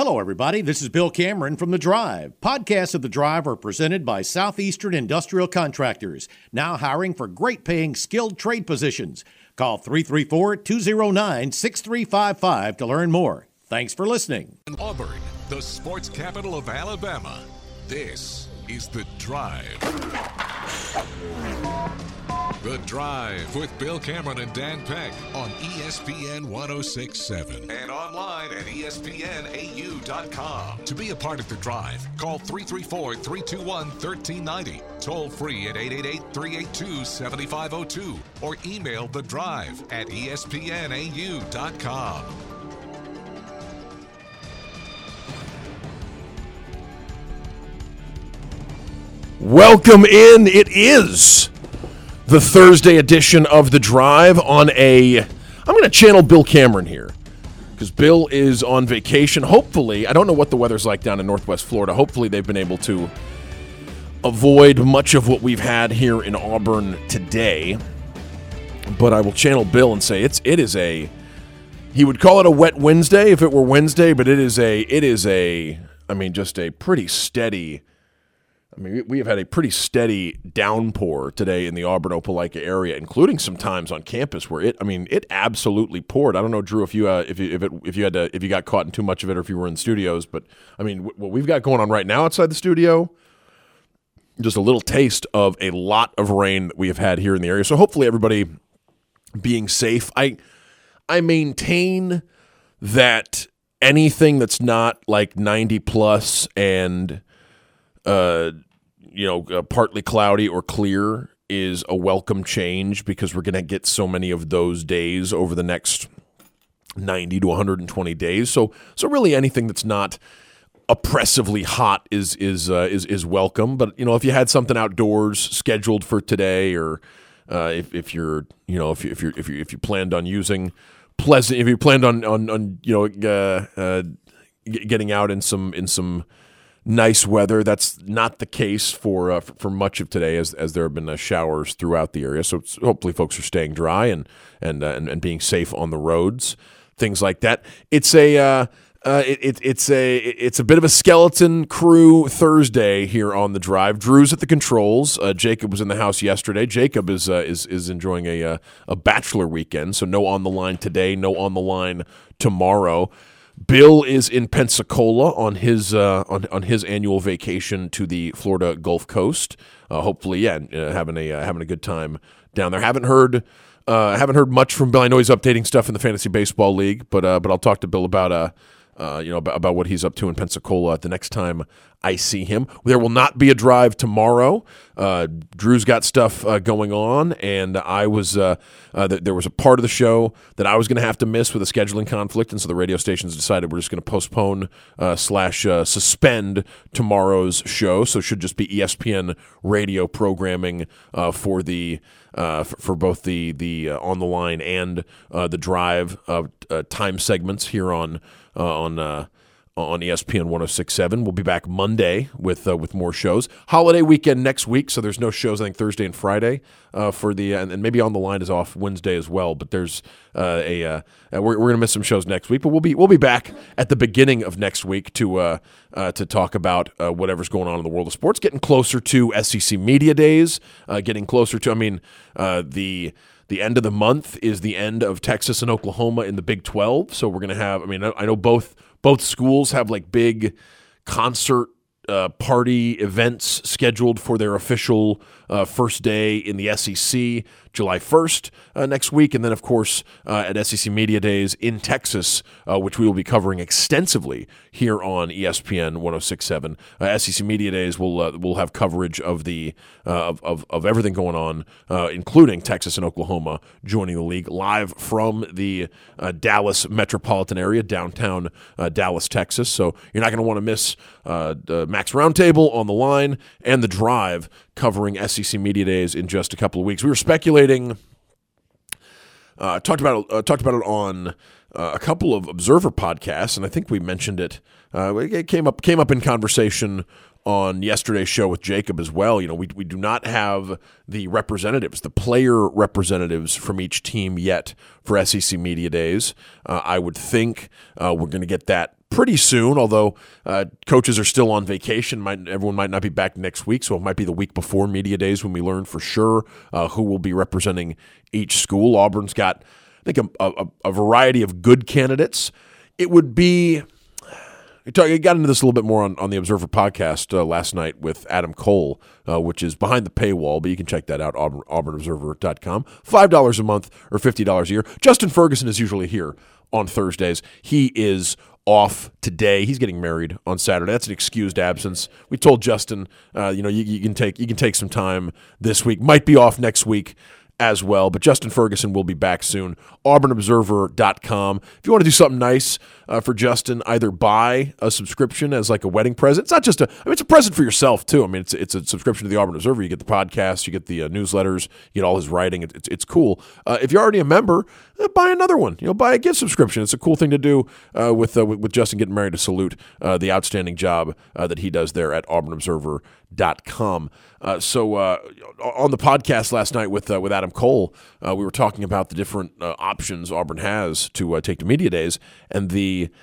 Hello, everybody. This is Bill Cameron from The Drive. Podcasts of The Drive are presented by Southeastern Industrial Contractors, now hiring for great-paying skilled trade positions. Call 334-209-6355 to learn more. Thanks for listening. Auburn, the sports capital of Alabama. This is The Drive. The Drive with Bill Cameron and Dan Peck on ESPN 106.7 and online at ESPNAU.com. To be a part of The Drive, call 334-321-1390, toll free at 888-382-7502, or email The Drive at ESPNAU.com. Welcome in. It is the Thursday edition of The Drive on I'm going to channel Bill Cameron here because Bill is on vacation. Hopefully, I don't know what the weather's like down in Northwest Florida. Hopefully, they've been able to avoid much of what we've had here in Auburn today. But I will channel Bill and say he would call it a wet Wednesday if it were Wednesday, but it is just a pretty steady. We have had a pretty steady downpour today in the Auburn-Opelika area, including some times on campus where it absolutely poured. I don't know, Drew, if you got caught in too much of it or if you were in studios, but what we've got going on right now outside the studio, just a little taste of a lot of rain that we have had here in the area. So hopefully everybody being safe. I maintain that anything that's not like 90 plus and partly cloudy or clear is a welcome change because we're going to get so many of those days over the next 90 to 120 days. So really anything that's not oppressively hot is welcome. But if you had something outdoors scheduled for today, or if you planned on using pleasant, if you planned on getting out in some nice weather. That's not the case for much of today, as there have been showers throughout the area. So hopefully, folks are staying dry and being safe on the roads, things like that. It's a bit of a skeleton crew Thursday here on The Drive. Drew's at the controls. Jacob was in the house yesterday. Jacob is enjoying a bachelor weekend, so no on the line today, no on the line tomorrow. Bill is in Pensacola on his annual vacation to the Florida Gulf Coast. Hopefully, having a good time down there. Haven't heard much from Bill. I know he's updating stuff in the Fantasy Baseball League, but I'll talk to Bill about what he's up to in Pensacola the next time I see him. There will not be a drive tomorrow. Drew's got stuff going on, and I was there was a part of the show that I was going to have to miss with a scheduling conflict, and so the radio stations decided we're just going to postpone / suspend tomorrow's show. So it should just be ESPN radio programming for both the on the line and the drive time segments here on ESPN 106.7. We'll be back Monday with more shows. Holiday weekend next week, so there's no shows. I think Thursday and Friday for the and maybe On the Line is off Wednesday as well. But there's we're gonna miss some shows next week. But we'll be back at the beginning of next week to talk about whatever's going on in the world of sports. Getting closer to SEC Media Days. Getting closer to the end of the month is the end of Texas and Oklahoma in the Big 12. So we're going to have, I know both schools have like big concert party events scheduled for their official first day in the SEC, July 1st next week. And then, of course, at SEC Media Days in Texas, which we will be covering extensively here on ESPN 106.7. SEC Media Days will have coverage of the of everything going on, including Texas and Oklahoma joining the league live from the Dallas metropolitan area, downtown Dallas, Texas. So you're not going to want to miss Max Roundtable, On the Line, and The Drive covering SEC Media Days in just a couple of weeks. We were speculating, talked about it on a couple of Observer podcasts, and I think we mentioned it. It came up in conversation on yesterday's show with Jacob as well. We do not have the representatives, the player representatives from each team yet for SEC Media Days. I would think we're going to get that pretty soon, although coaches are still on vacation. Everyone might not be back next week, so it might be the week before media days when we learn for sure who will be representing each school. Auburn's got, I think, a variety of good candidates. It would be – I got into this a little bit more on the Observer podcast last night with Adam Cole, which is behind the paywall, but you can check that out, auburnobserver.com. $5 a month or $50 a year. Justin Ferguson is usually here on Thursdays. He is off today. He's getting married on Saturday. That's an excused absence. We told Justin, you can take some time this week. Might be off next week as well, but Justin Ferguson will be back soon. auburnobserver.com. If you want to do something nice for Justin, either buy a subscription as like a wedding present. It's not just it's a present for yourself too. I mean, it's a subscription to the Auburn Observer. You get the podcast, you get the newsletters, you get all his writing. It's cool. If you're already a member, buy another one. Buy a gift subscription. It's a cool thing to do with Justin getting married, to salute the outstanding job that he does there at auburnobserver.com. So on the podcast last night with Adam Cole, we were talking about the different options Auburn has to take to media days, and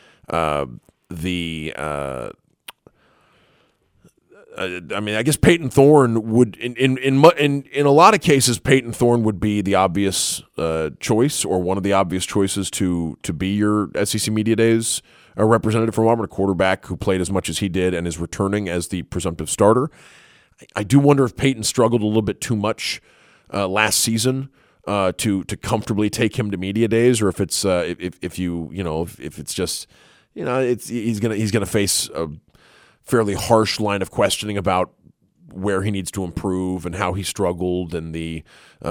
I guess Peyton Thorne would in a lot of cases Peyton Thorne would be the obvious choice, or one of the obvious choices to be your SEC media days representative from Auburn, a quarterback who played as much as he did and is returning as the presumptive starter. I do wonder if Peyton struggled a little bit too much last season to comfortably take him to media days, or if it's if it's just he's gonna face a fairly harsh line of questioning about where he needs to improve and how he struggled, and the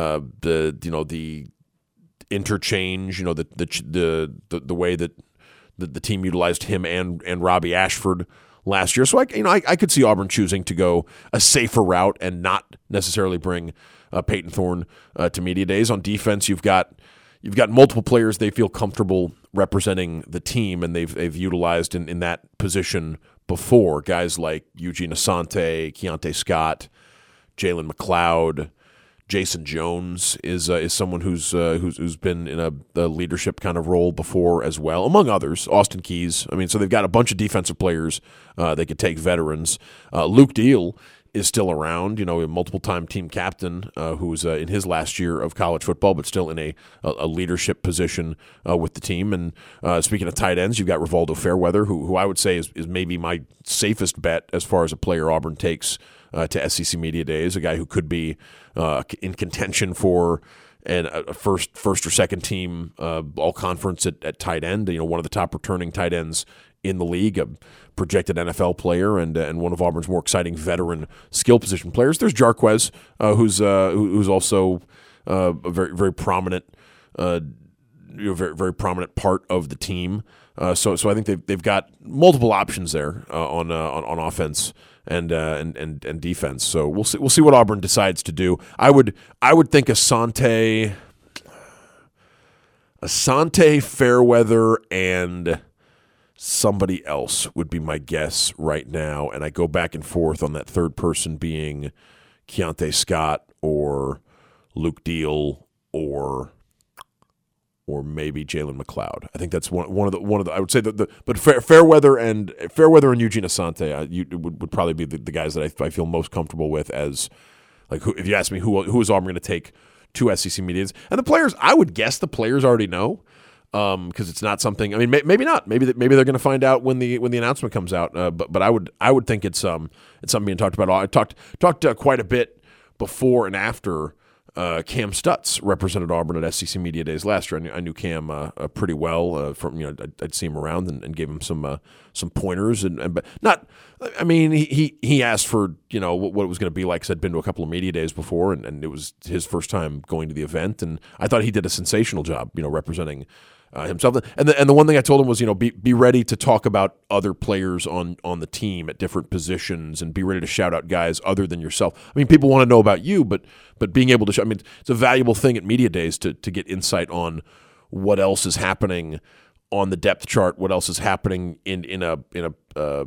interchange, the way that the team utilized him and Robbie Ashford last year. So I could see Auburn choosing to go a safer route and not necessarily bring Peyton Thorne to media days. On defense, you've got multiple players they feel comfortable representing the team, and they've utilized in that position before. Guys like Eugene Asante, Keontae Scott, Jalen McLeod, Jason Jones is someone who's been in a leadership kind of role before as well, among others. Austin Keys. I mean, so they've got a bunch of defensive players they could take, veterans. Luke Deal is still around, a multiple-time team captain who's in his last year of college football, but still in a leadership position with the team. And speaking of tight ends, you've got Rivaldo Fairweather, who I would say is maybe my safest bet as far as a player Auburn takes to SEC media days, a guy who could be in contention for a first or second team all conference at tight end. One of the top returning tight ends in the league, a projected NFL player, and one of Auburn's more exciting veteran skill position players. There's Jarquez, who's also a very very prominent, very very prominent part of the team. So I think they've got multiple options there on offense and defense. So we'll see what Auburn decides to do. I would think Asante, Fairweather, and somebody else would be my guess right now, and I go back and forth on that third person being Keontae Scott or Luke Deal or maybe Jalen McLeod. I think that's one of the I would say but Fairweather and Eugene Asante would probably be the guys that I feel most comfortable with as, like, if you ask me who is Auburn going to take to SEC medias, and the players, I would guess the players already know. Because it's not something. I mean, maybe not. Maybe they're going to find out when the announcement comes out. But I would think it's something being talked about. I talked quite a bit before and after Cam Stutz represented Auburn at SEC Media Days last year. I knew Cam pretty well. I'd see him around and gave him some pointers but not. I mean, he asked for what it was going to be like, because I'd been to a couple of media days before, and it was his first time going to the event, and I thought he did a sensational job, representing himself. And the one thing I told him was, be ready to talk about other players on the team at different positions, and be ready to shout out guys other than yourself. I mean, people want to know about you, but being able to it's a valuable thing at media days to get insight on what else is happening on the depth chart, what else is happening in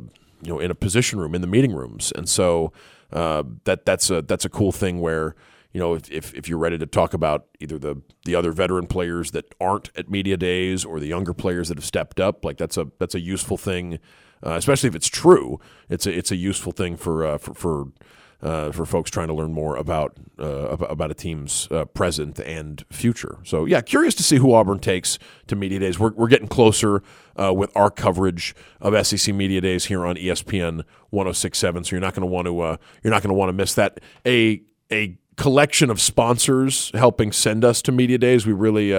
a position room, in the meeting rooms. And so that's a cool thing where if you're ready to talk about either the other veteran players that aren't at media days or the younger players that have stepped up, like that's a useful thing, especially if it's true. It's a useful thing for folks trying to learn more about a team's present and future. So yeah, curious to see who Auburn takes to media days. We're getting closer with our coverage of SEC media days here on ESPN 106.7. So you're not going to want to miss that. A collection of sponsors helping send us to media days. We really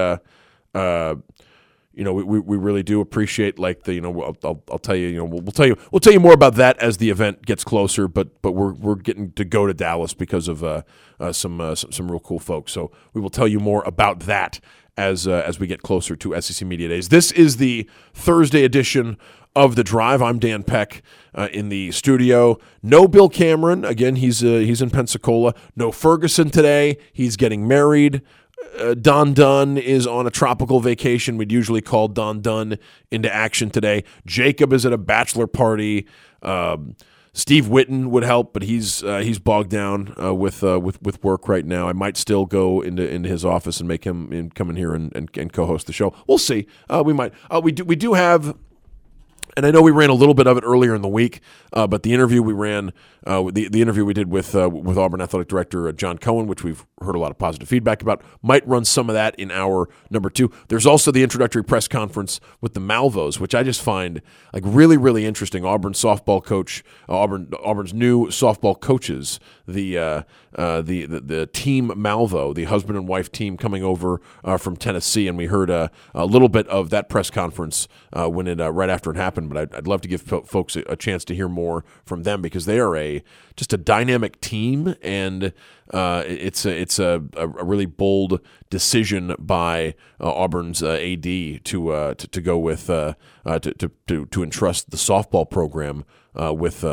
we really do appreciate, like, I'll tell you, we'll tell you more about that as the event gets closer, but we're getting to go to Dallas because of some real cool folks. So we will tell you more about that as we get closer to SEC Media Days. This is the Thursday edition of The Drive. I'm Dan Peck in the studio. No Bill Cameron. Again, he's in Pensacola. No Ferguson today. He's getting married. Don Dunn is on a tropical vacation. We'd usually call Don Dunn into action today. Jacob is at a bachelor party. Steve Witten would help, but he's bogged down with work right now. I might still go into his office and make him come in here and co-host the show. We'll see. We might. We do have. And I know we ran a little bit of it earlier in the week, but the interview we ran, the interview we did with Auburn Athletic Director John Cohen, which we've heard a lot of positive feedback about, might run some of that in hour number 2. There's also the introductory press conference with the Malvos, which I just find like really, really interesting. Auburn's softball coach, Auburn's new softball coaches, the team Malvo, the husband and wife team coming over from Tennessee, and we heard a little bit of that press conference when it right after it happened. But I'd love to give folks a chance to hear more from them, because they are just a dynamic team, and it's a really bold decision by Auburn's AD to go with to entrust the softball program with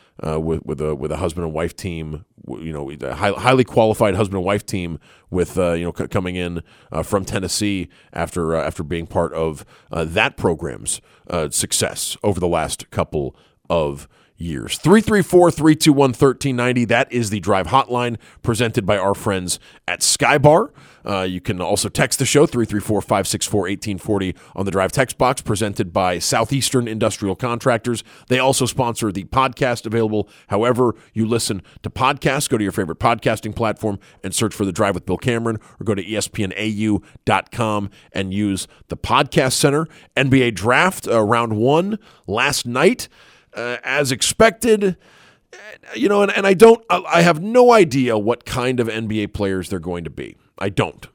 a husband and wife team, a highly qualified husband and wife team with coming in from Tennessee after being part of that program's success over the last couple of years. 334-321-1390. That is the Drive hotline presented by our friends at Skybar. You can also text the show, 334-564-1840 on the Drive text box, presented by Southeastern Industrial Contractors. They also sponsor the podcast, available however you listen to podcasts. Go to your favorite podcasting platform and search for The Drive with Bill Cameron, or go to espnau.com and use the podcast center. NBA Draft, round 1 last night. As expected, and I have no idea what kind of NBA players they're going to be. I don't.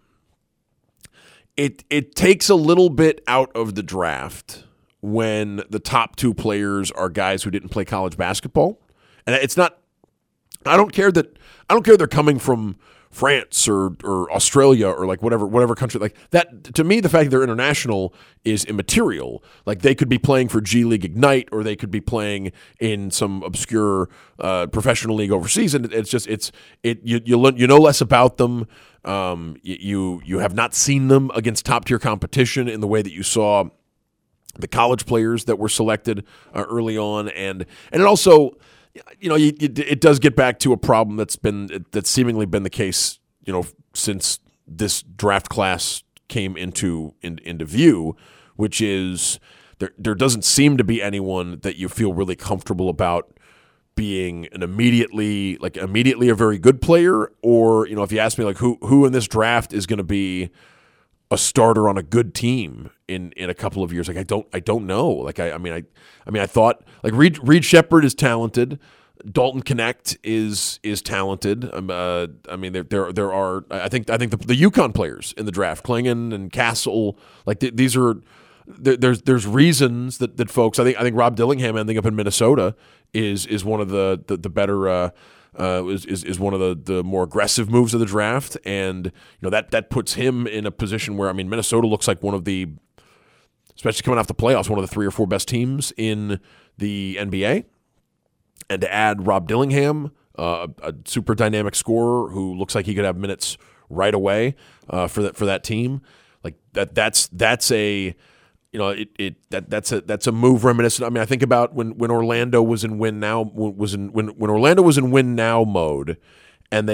It takes a little bit out of the draft when the top 2 players are guys who didn't play college basketball, and it's not. I don't care they're coming from France or Australia or like whatever country like that. To me, the fact that they're international is immaterial. Like, they could be playing for G League Ignite, or they could be playing in some obscure professional league overseas, and you know less about them. You have not seen them against top tier competition in the way that you saw the college players that were selected early on, and it also. It does get back to a problem that's seemingly been the case, since this draft class came into view, which is there doesn't seem to be anyone that you feel really comfortable about being immediately a very good player, or if you ask me like who in this draft is going to be a starter on a good team in a couple of years, like I don't know. Like I thought like Reed Shepherd is talented. Dalton Connect is talented. There are I think the UConn players in the draft, Klingon and Castle, like these are there's reasons that folks. I think Rob Dillingham ending up in Minnesota is one of the better. Is one of the more aggressive moves of the draft, and that puts him in a position where Minnesota looks like one of the, especially coming off the playoffs, one of the 3 or 4 best teams in the NBA. And to add Rob Dillingham, a super dynamic scorer who looks like he could have minutes right away for that team, like that's a that's a move reminiscent. I think about when Orlando was in win now mode, and they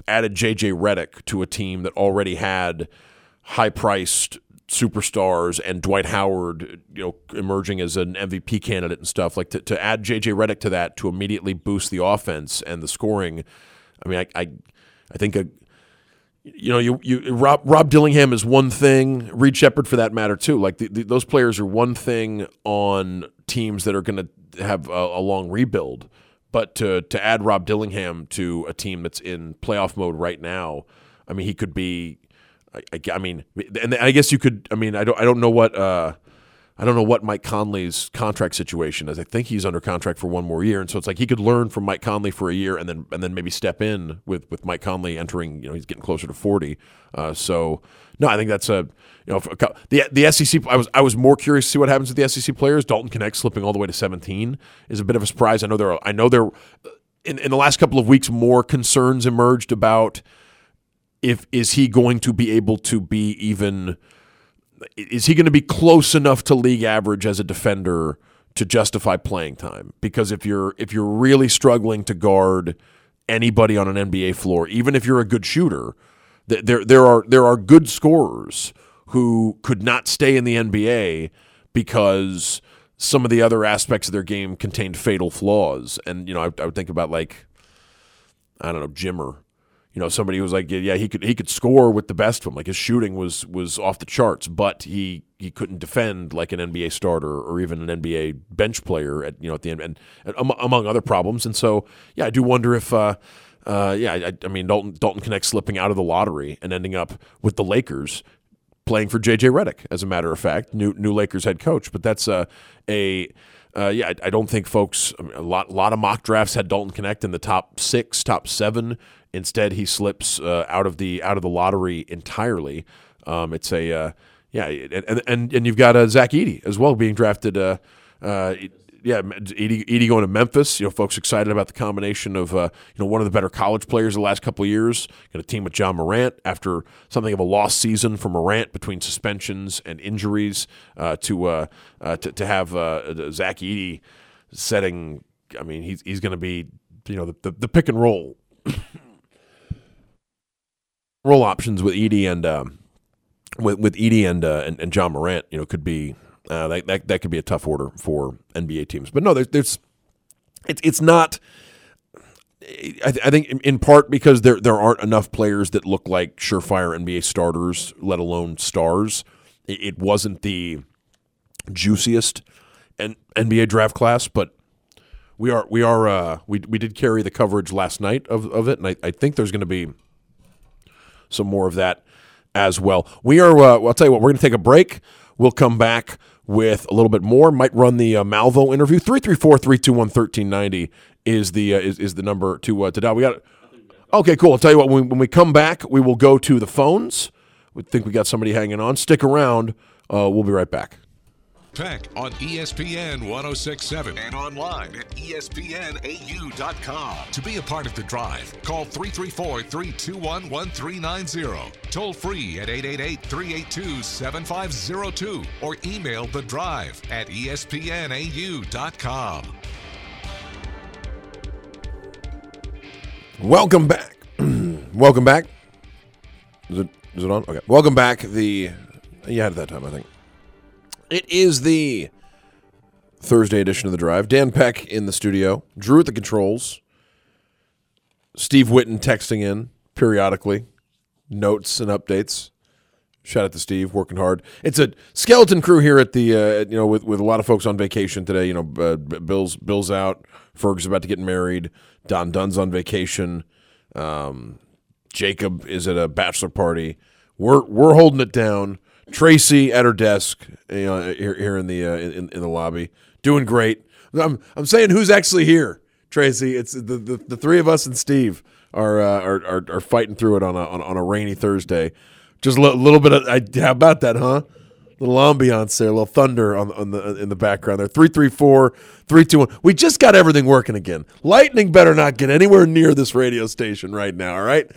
added J.J. Redick to a team that already had high-priced superstars and Dwight Howard, emerging as an MVP candidate and stuff, like to add J.J. Redick to that to immediately boost the offense and the scoring. I mean, I think Rob Dillingham is one thing, Reed Sheppard for that matter too. Like those players are one thing on teams that are going to have a long rebuild, but to add Rob Dillingham to a team that's in playoff mode right now, I mean, he could be. I mean, and I guess you could. I mean, I don't know what Mike Conley's contract situation is. I think he's under contract for one more year, and so it's like he could learn from Mike Conley for a year, and then maybe step in with Mike Conley entering. He's getting closer to 40. So no, I think that's the SEC. I was more curious to see what happens with the SEC players. Dalton Knecht slipping all the way to 17 is a bit of a surprise. I know there in the last couple of weeks more concerns emerged about. Is he going to be able to be even? Is he going to be close enough to league average as a defender to justify playing time? Because if you're really struggling to guard anybody on an NBA floor, even if you're a good shooter, there are good scorers who could not stay in the NBA because some of the other aspects of their game contained fatal flaws. And I would think about Jimmer. Somebody who was like, yeah, he could score with the best of them. Like his shooting was off the charts, but he couldn't defend like an NBA starter or even an NBA bench player at the end, and among other problems. And so, yeah, I do wonder if, I mean, Dalton Knecht slipping out of the lottery and ending up with the Lakers playing for J.J. Redick, as a matter of fact, new Lakers head coach. But that's I don't think folks. A lot of mock drafts had Dalton Knecht in the top 6, top 7. Instead, he slips out of the lottery entirely. It's and you've got Zach Edey as well being drafted. Edey going to Memphis. Folks excited about the combination of one of the better college players the last couple of years. Going to team with John Morant after something of a lost season for Morant between suspensions and injuries. To have Zach Edey setting. I mean, he's going to be the pick and roll. Roll options with Edey and with Edey and John Morant, could be that could be a tough order for NBA teams. But no, it's not. I think in part because there aren't enough players that look like surefire NBA starters, let alone stars. It wasn't the juiciest NBA draft class, but we did carry the coverage last night of it, and I think there's going to be some more of that as well. We are. I'll tell you what. We're going to take a break. We'll come back with a little bit more. Might run the Malvo interview. 334-321-1390 is the number to dial. We got it. Okay, cool. I'll tell you what. When we come back, we will go to the phones. We think we got somebody hanging on. Stick around. We'll be right back. Peck on ESPN 106.7 and online at ESPNAU.com. To be a part of the drive, call 334-321-1390. Toll free at 888-382-7502 or email the drive at ESPNAU.com. Welcome back. Welcome back. Is it on? Okay. Welcome back. You had it that time, I think. It is the Thursday edition of The Drive. Dan Peck in the studio. Drew at the controls. Steve Whitten texting in periodically. Notes and updates. Shout out to Steve, working hard. It's a skeleton crew here at the, with a lot of folks on vacation today. Bill's out. Ferg's about to get married. Don Dunn's on vacation. Jacob is at a bachelor party. We're holding it down. Tracy at her desk, here in the lobby, doing great. I'm saying who's actually here, Tracy. It's the three of us and Steve are fighting through it on a rainy Thursday. Just a little bit of how about that, huh? Little ambiance there, a little thunder in the background there. 334-321. We just got everything working again. Lightning better not get anywhere near this radio station right now, all right?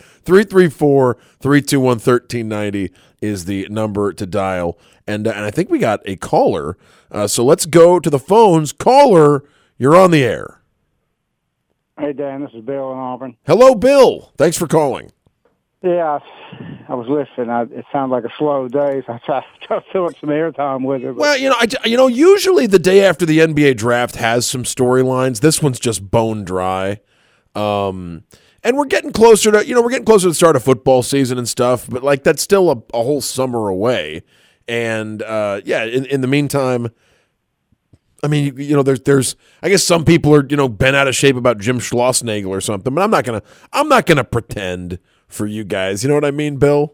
334-321-1390 is the number to dial. And I think we got a caller. So let's go to the phones. Caller, you're on the air. Hey, Dan, this is Bill in Auburn. Hello, Bill. Thanks for calling. Yeah, I was listening. It sounded like a slow day, so I tried to fill up some airtime with it. Well, usually the day after the NBA draft has some storylines. This one's just bone dry. And we're getting closer to the start of football season and stuff, but like that's still a whole summer away. And in the meantime, I mean, there's I guess some people are bent out of shape about Jim Schlossnagle or something, but I'm not gonna pretend for you guys. You know what I mean, Bill?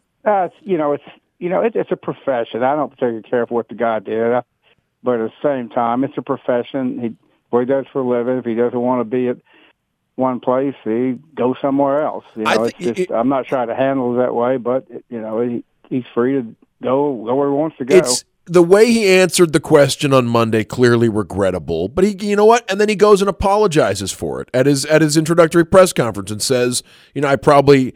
It's a profession. I don't particularly care for what the guy did, but at the same time, it's a profession. What he does for a living. If he doesn't want to be at one place, he goes somewhere else. I'm not trying to handle it that way, but he's free to go where he wants to go. The way he answered the question on Monday, clearly regrettable, but he, and then he goes and apologizes for it at his introductory press conference and says, he wasn't,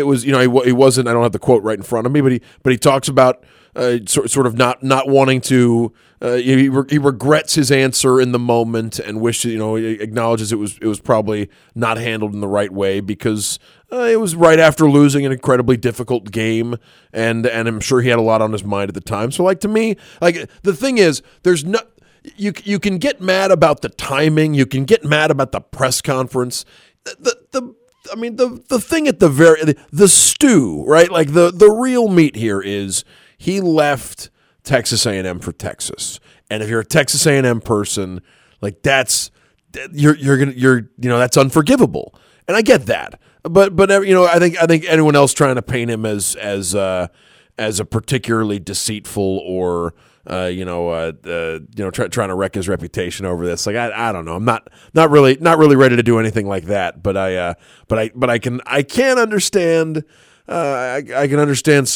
I don't have the quote right in front of me, but he talks about sort of not wanting to. He regrets his answer in the moment and wishes, he acknowledges it was probably not handled in the right way because it was right after losing an incredibly difficult game, and I'm sure he had a lot on his mind at the time. So, to me, the thing is, there's no. You can get mad about the timing. You can get mad about the press conference. The thing at the stew, right? Like the real meat here is he left Texas A&M for Texas, and if you're a Texas A&M person, that's that's unforgivable, and I get that. But I think anyone else trying to paint him as a particularly deceitful or trying to wreck his reputation over this. I don't know. I'm not really ready to do anything like that. But I can understand. I can understand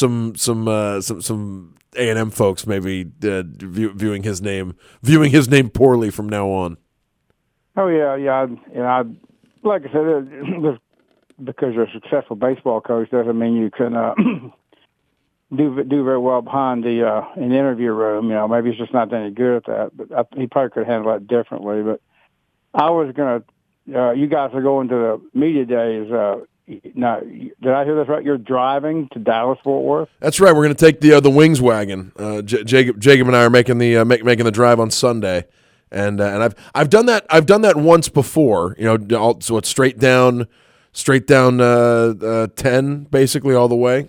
some A&M folks maybe viewing his name poorly from now on. Oh yeah. Like I said, because you're a successful baseball coach doesn't mean you can do very well behind in the interview room. Maybe he's just not any good at that. But he probably could handle that differently. But I was gonna. You guys are going to the media days. Now, did I hear this right? You're driving to Dallas-Fort Worth. That's right. We're going to take the Wings wagon. Jacob and I are making the drive on Sunday, and I've done that. I've done that once before. So it's straight down 10 basically all the way.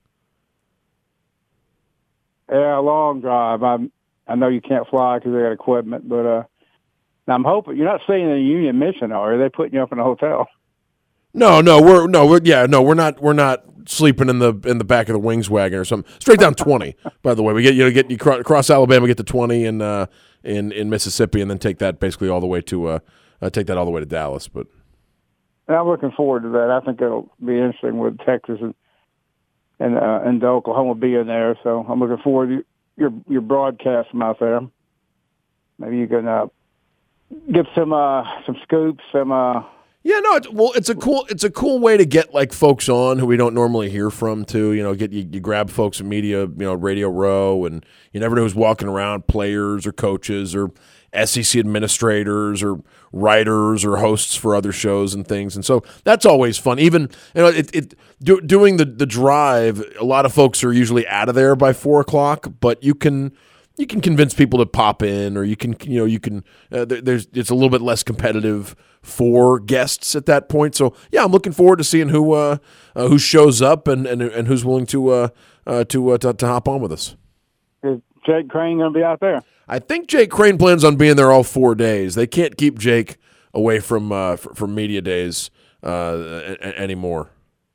Yeah, a long drive. I know you can't fly because they got equipment, but now I'm hoping you're not staying in a Union Mission, are you? They putting you up in a hotel? No, we're not sleeping in the back of the Wings wagon or something. Straight down 20. By the way, we you cross Alabama, get to 20 in Mississippi, and then take that basically all the way to Dallas. But I'm looking forward to that. I think it'll be interesting with Texas and Oklahoma being there. So I'm looking forward to your broadcast from out there. Maybe you can get some scoops, some. Yeah, no, it's a cool way to get folks on who we don't normally hear from too. You grab folks in media, Radio Row, and you never know who's walking around, players or coaches or SEC administrators or writers or hosts for other shows and things. And so that's always fun. Even doing the drive, a lot of folks are usually out of there by 4:00, but you can convince people to pop in, or it's a little bit less competitive for guests at that point. So yeah, I'm looking forward to seeing who shows up and who's willing to hop on with us. Is Jake Crane going to be out there? I think Jake Crane plans on being there all 4 days. They can't keep Jake away from media days anymore.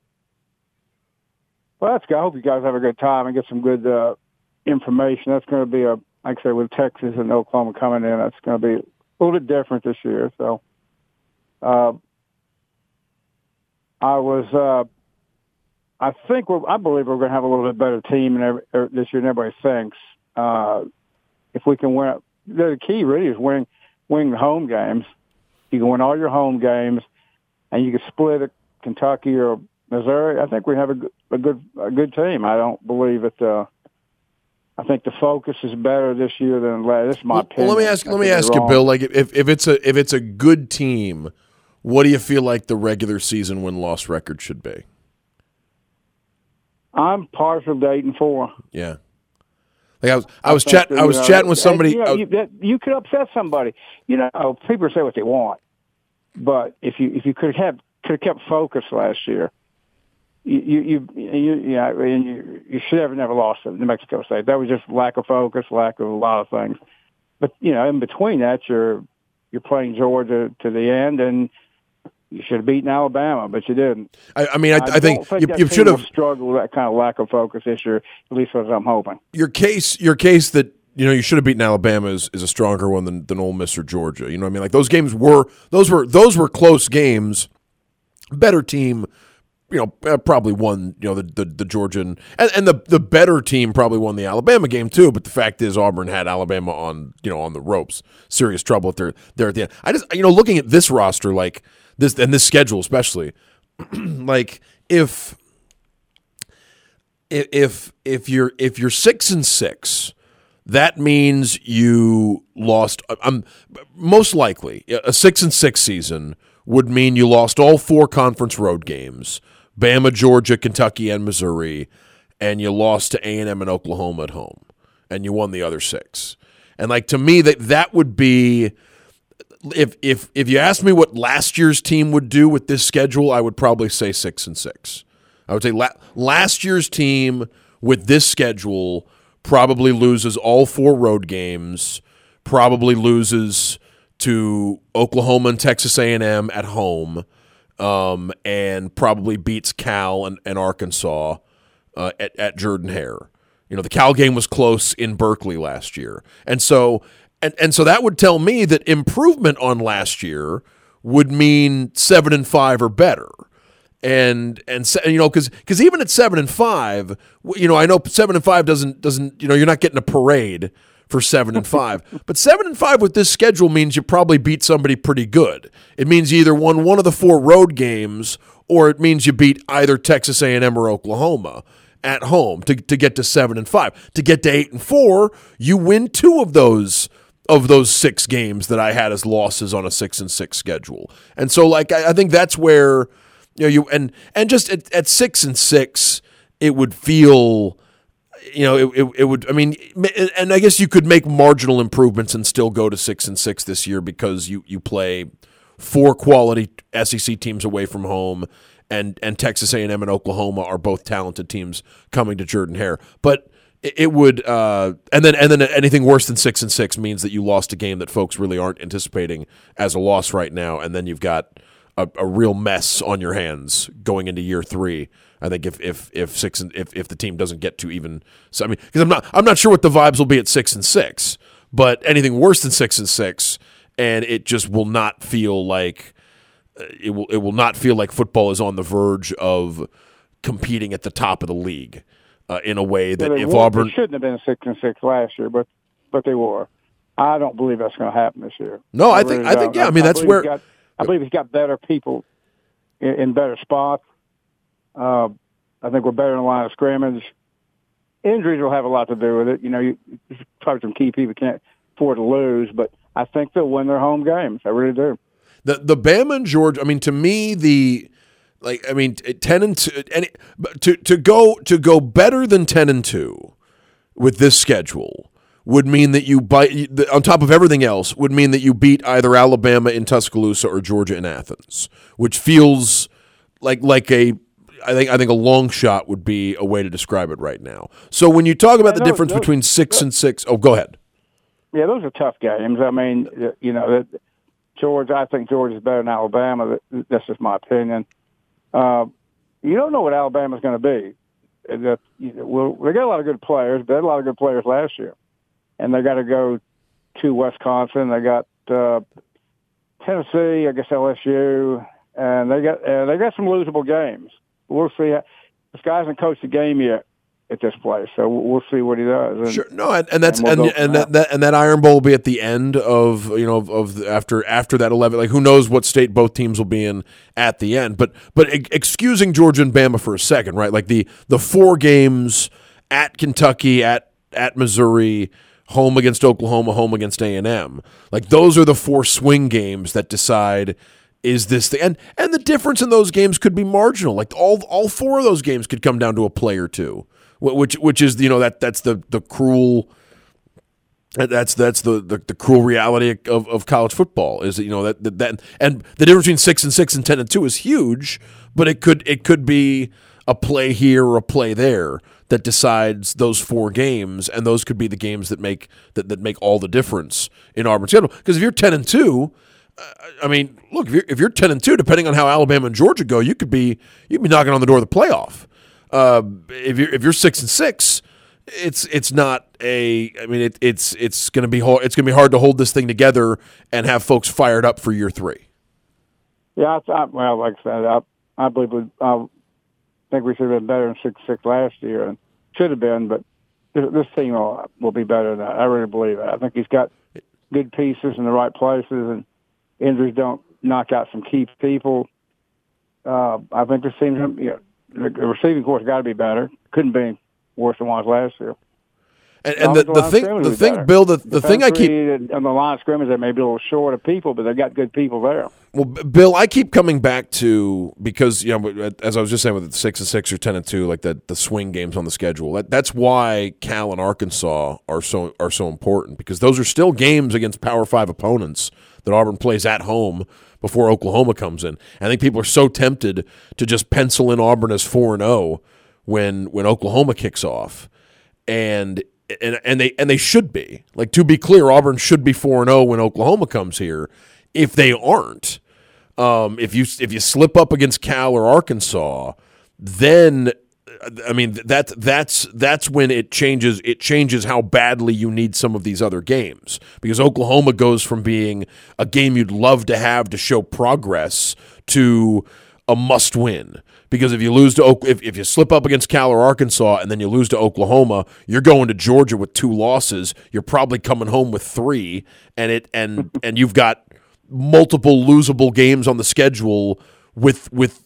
Well, that's good. I hope you guys have a good time and get some good information. That's going to be like I said, with Texas and Oklahoma coming in, that's going to be a little bit different this year. So, I believe we're going to have a little bit better team this year than everybody thinks. If we can win, the key really is winning the home games. You can win all your home games, and you can split at Kentucky or Missouri. I think we have a good team. I don't believe it. I think the focus is better this year than last. This is my opinion. Well, let me ask you, Bill. If it's a good team, what do you feel like the regular season win-loss record should be? I'm partial to 8-4. Yeah. Like I was chatting with somebody. You could upset somebody. People say what they want, but if you could have kept focus last year, you should have never lost to New Mexico State. That was just lack of focus, lack of a lot of things. But in between that, you're playing Georgia to the end, and you should have beaten Alabama, but you didn't. I think you should have struggled with that kind of lack of focus this year. At least as I'm hoping. Your case that you should have beaten Alabama is a stronger one than Ole Miss or Georgia. You know what I mean? Like those games were close games. Better team, probably won. The Georgian and the better team probably won the Alabama game too. But the fact is, Auburn had Alabama on the ropes, serious trouble if they're at the end. I just looking at this roster like this and this schedule especially, like if you're 6-6. That means you lost. Most likely, a 6-6 season would mean you lost all 4 conference road games: Bama, Georgia, Kentucky, and Missouri, and you lost to A&M and Oklahoma at home, and you won the other 6. And like to me, that would be if you asked me what last year's team would do with this schedule, I would probably say 6-6. I would say last year's team with this schedule probably loses all 4 road games, probably loses to Oklahoma and Texas A&M at home, and probably beats Cal and Arkansas at Jordan-Hare. The Cal game was close in Berkeley last year. And so that would tell me that improvement on last year would mean 7-5 or better. And because even at 7-5, I know 7-5 doesn't you're not getting a parade for 7-5, but 7-5 with this schedule means you probably beat somebody pretty good. It means you either won one of the 4 road games, or it means you beat either Texas A&M or Oklahoma at home to get to 7-5. To get to 8-4, you win 2 of those 6 games that I had as losses on a 6-6 schedule. And so I think that's where. And just at 6-6, it would feel, it would. I mean, and I guess you could make marginal improvements and still go to 6-6 this year because you play 4 quality SEC teams away from home, and Texas A&M and Oklahoma are both talented teams coming to Jordan-Hare. But it would, and then anything worse than 6-6 means that you lost a game that folks really aren't anticipating as a loss right now, and then you've got a real mess on your hands going into year 3. I think if the team doesn't get to even, so I mean, because I'm not sure what the vibes will be at 6-6, but anything worse than 6-6, and it just will not feel like it will not feel like football is on the verge of competing at the top of the league in a way that Auburn shouldn't have been 6-6 last year, but they were. I don't believe that's going to happen this year. No, I think yeah. I mean, that's where. I believe he's got better people in better spots. I think we're better in the line of scrimmage. Injuries will have a lot to do with it. There's probably some key people can't afford to lose, but I think they'll win their home games. I really do. The Bama and Georgia. I mean, to me, 10-2, and to go better than 10-2 with this schedule would mean that you on top of everything else, would mean that you beat either Alabama in Tuscaloosa or Georgia in Athens, which feels like I think a long shot would be a way to describe it right now. So when you talk about the difference between 6-6, go ahead. Yeah, those are tough games. I mean, Georgia. I think Georgia's better than Alabama. That's just my opinion. You don't know what Alabama's going to be. They got a lot of good players. They had a lot of good players last year. And they got to go to Wisconsin. They got Tennessee, I guess LSU, and they got some losable games. We'll see. This guy hasn't coached a game yet at this place, so we'll see what he does. And, sure, no, and that Iron Bowl will be at the end of after that 11. Like, who knows what state both teams will be in at the end? But excusing Georgia and Bama for a second, right? Like the 4 games at Kentucky, at Missouri, home against Oklahoma, home against A&M. Like, those are the 4 swing games that decide is this thing, and the difference in those games could be marginal. Like all four of those games could come down to a play or two, which is that's the cruel. That's the cruel reality of college football is that and the difference between 6-6 and 10-2 is huge, but it could be a play here or a play there that decides those four games, and those could be the games that make all the difference in Auburn's schedule. Because if you're 10-2, I mean, look, if you're 10-2, depending on how Alabama and Georgia go, you'd be knocking on the door of the playoff. If you're 6-6. It's not a. I mean, it's going to be hard. It's going to be hard to hold this thing together and have folks fired up for year 3. Yeah, well, like I said, I believe I think we should have been better than 6-6 last year, and should have been. But this team will be better than that. I really believe that. I think he's got good pieces in the right places, and injuries don't knock out some key people. I think this team, the receiving course got to be better. Couldn't be worse than was last year. And the thing, Bill, the thing I keep on the line of scrimmage, they may be a little short of people, but they've got good people there. Well, Bill, I keep coming back to, because as I was just saying with the 6-6 or 10-2, like the swing games on the schedule. That's why Cal and Arkansas are so important, because those are still games against Power 5 opponents that Auburn plays at home before Oklahoma comes in. I think people are so tempted to just pencil in Auburn as 4-0 when Oklahoma kicks off, and they should be. Like, to be clear, Auburn should be 4-0 when Oklahoma comes here. If they aren't, if you slip up against Cal or Arkansas, then I mean that's when it changes. It changes how badly you need some of these other games, because Oklahoma goes from being a game you'd love to have to show progress to a must win. Because if you lose to if you slip up against Cal or Arkansas and then you lose to Oklahoma, you're going to Georgia with 2 losses. You're probably coming home with 3, and you've got multiple losable games on the schedule with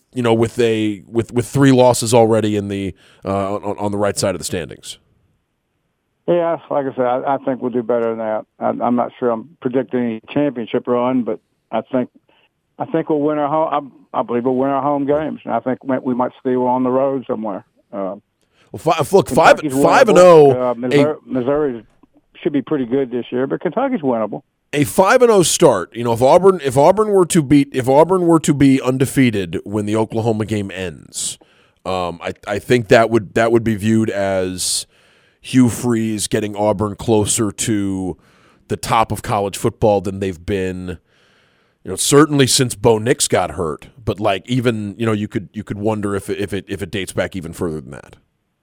3 losses already in the on the right side of the standings. Yeah, like I said, I think we'll do better than that. I'm not sure I'm predicting any championship run, but I think we'll win our home. I believe we'll win our home games, and I think we might steal on the road somewhere. Well, look, 5-0. Missouri should be pretty good this year, but Kentucky's winnable. A 5-0 start. If Auburn were to be undefeated when the Oklahoma game ends, I think that would be viewed as Hugh Freeze getting Auburn closer to the top of college football than they've been. Certainly since Bo Nix got hurt, but even you could wonder if it dates back even further than that.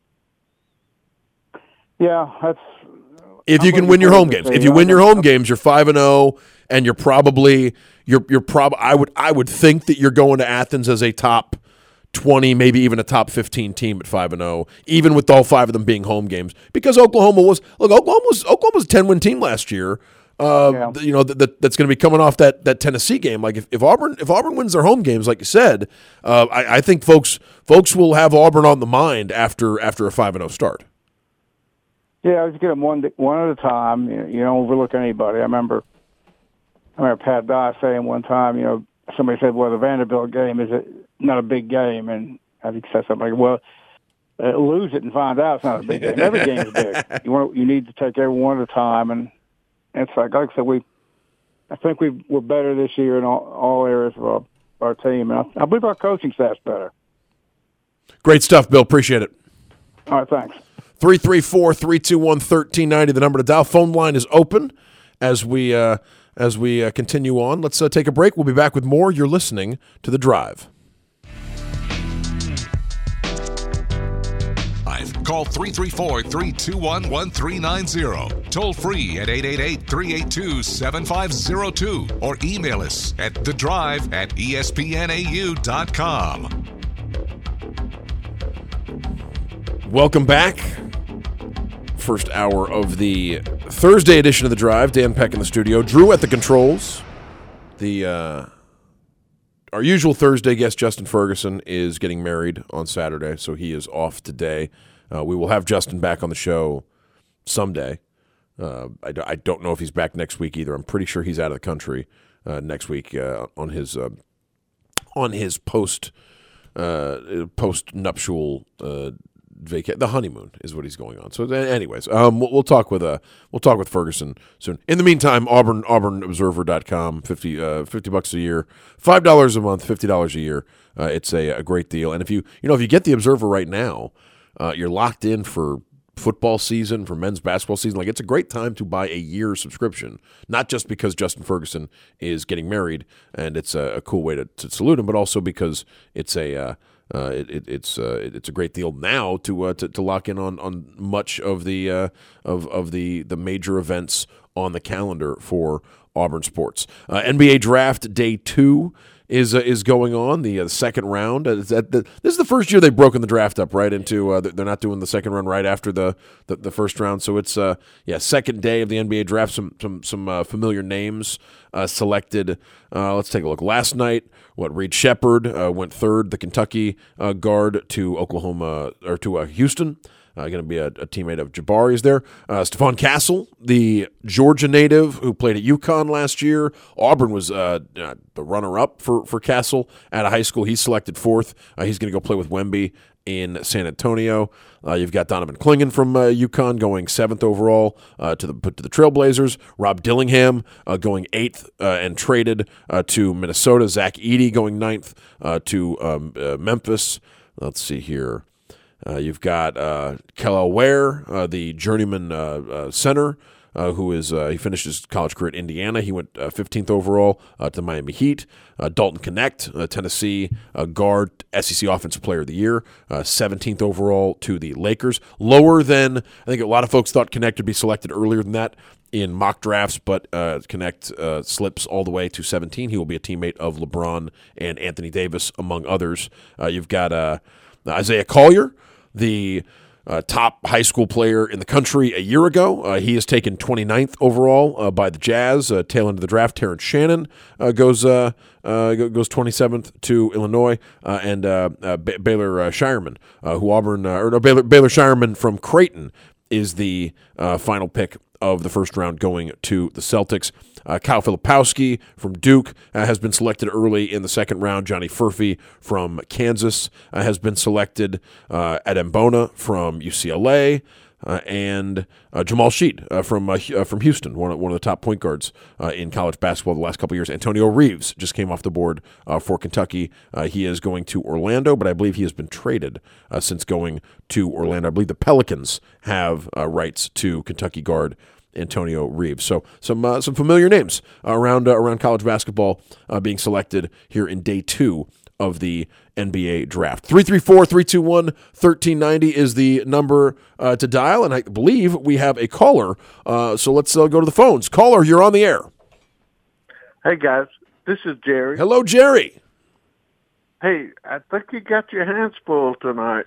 Yeah, that's. If you can win your home games, if you win your home games, you're 5-0, and you're probably. I would think that you're going to Athens as a top 20, maybe even a top 15 team at 5-0, even with all 5 of them being home games, because Oklahoma's a 10-win team last year. That's going to be coming off that Tennessee game. Like if Auburn wins their home games, like you said, I think folks will have Auburn on the mind after a 5-0 start. Yeah, just get them one at a time. You don't overlook anybody. I remember Pat Dye saying one time, somebody said, "Well, the Vanderbilt game is not a big game," and I think he said something like, "Well, lose it and find out it's not a big game. Every game is big. You need to take every one at a time." And it's like I said, I think we're better this year in all areas of our team, and I believe our coaching staff's better. Great stuff, Bill. Appreciate it. All right, thanks. 334-321-1390, the number to dial. Phone line is open as we continue on. Let's take a break. We'll be back with more. You're listening to The Drive. Call 334-321-1390. Toll free at 888-382-7502. Or email us at thedrive@espnau.com. Welcome back. First hour of the Thursday edition of The Drive. Dan Peck in the studio. Drew at the controls. Our usual Thursday guest, Justin Ferguson, is getting married on Saturday, so he is off today. We will have Justin back on the show someday. I don't know if he's back next week either. I'm pretty sure he's out of the country next week on his on his post nuptial vacation. The honeymoon is what he's going on. So, anyways, we'll talk with Ferguson soon. In the meantime, AuburnObserver.com, $50 a year, $5 a month, $50 a year. It's a great deal. And if you get the Observer right now, you're locked in for football season, for men's basketball season. Like, it's a great time to buy a year subscription, not just because Justin Ferguson is getting married and it's a cool way to salute him, but also because it's a great deal now to lock in on much of the major events on the calendar for Auburn sports. NBA Draft Day 2 is going on, the second round. This is the first year they've broken the draft up right into. They're not doing the second round right after the first round. So it's second day of the NBA draft. Some familiar names selected. Let's take a look. Last night, Reed Sheppard went third, the Kentucky guard, to Oklahoma or to Houston. Going to be a teammate of Jabari is there. Stephon Castle, the Georgia native who played at UConn last year. Auburn was the runner-up for Castle out of high school. He's selected fourth. He's going to go play with Wemby in San Antonio. You've got Donovan Clingan from UConn going 7th overall to the Trailblazers. Rob Dillingham going 8th and traded to Minnesota. Zach Edey going 9th to Memphis. Let's see here. You've got Kel'el Ware, the journeyman center, who is he finished his college career at Indiana. He went 15th overall to the Miami Heat. Dalton Knecht, Tennessee guard, SEC Offensive Player of the Year, 17th overall to the Lakers. Lower than, I think a lot of folks thought Knecht would be selected earlier than that in mock drafts, but Knecht slips all the way to 17. He will be a teammate of LeBron and Anthony Davis, among others. You've got Isaiah Collier, the top high school player in the country a year ago. He is taken 29th overall by the Jazz. Tail end of the draft, Terrence Shannon goes 27th to Illinois, and Baylor Shireman, Baylor Shireman from Creighton is the final pick of the first round, going to the Celtics. Kyle Filipowski from Duke has been selected early in the second round. Johnny Furphy from Kansas has been selected. Adem Bona from UCLA. And Jamal Sheed from Houston, one of the top point guards in college basketball the last couple of years. Antonio Reeves just came off the board for Kentucky. He is going to Orlando, but I believe he has been traded since going to Orlando. I believe the Pelicans have rights to Kentucky guard Antonio Reeves. So some familiar names around college basketball being selected here in day 2 of the NBA draft. 334-321-1390 is the number to dial, and I believe we have a caller. So let's go to the phones. Caller, you're on the air. Hey, guys. This is Jerry. Hello, Jerry. Hey, I think you got your hands full tonight.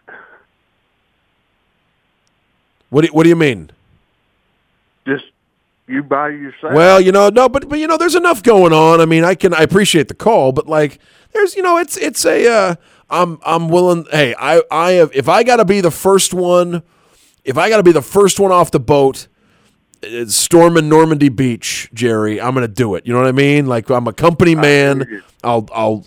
What do you mean? Just you by yourself. Well, no, but there's enough going on. I mean, I appreciate the call, but like, there's, I'm willing. Hey, I have, if I got to be the first one off the boat, storming Normandy Beach, Jerry, I'm gonna do it. You know what I mean? Like, I'm a company man. I'll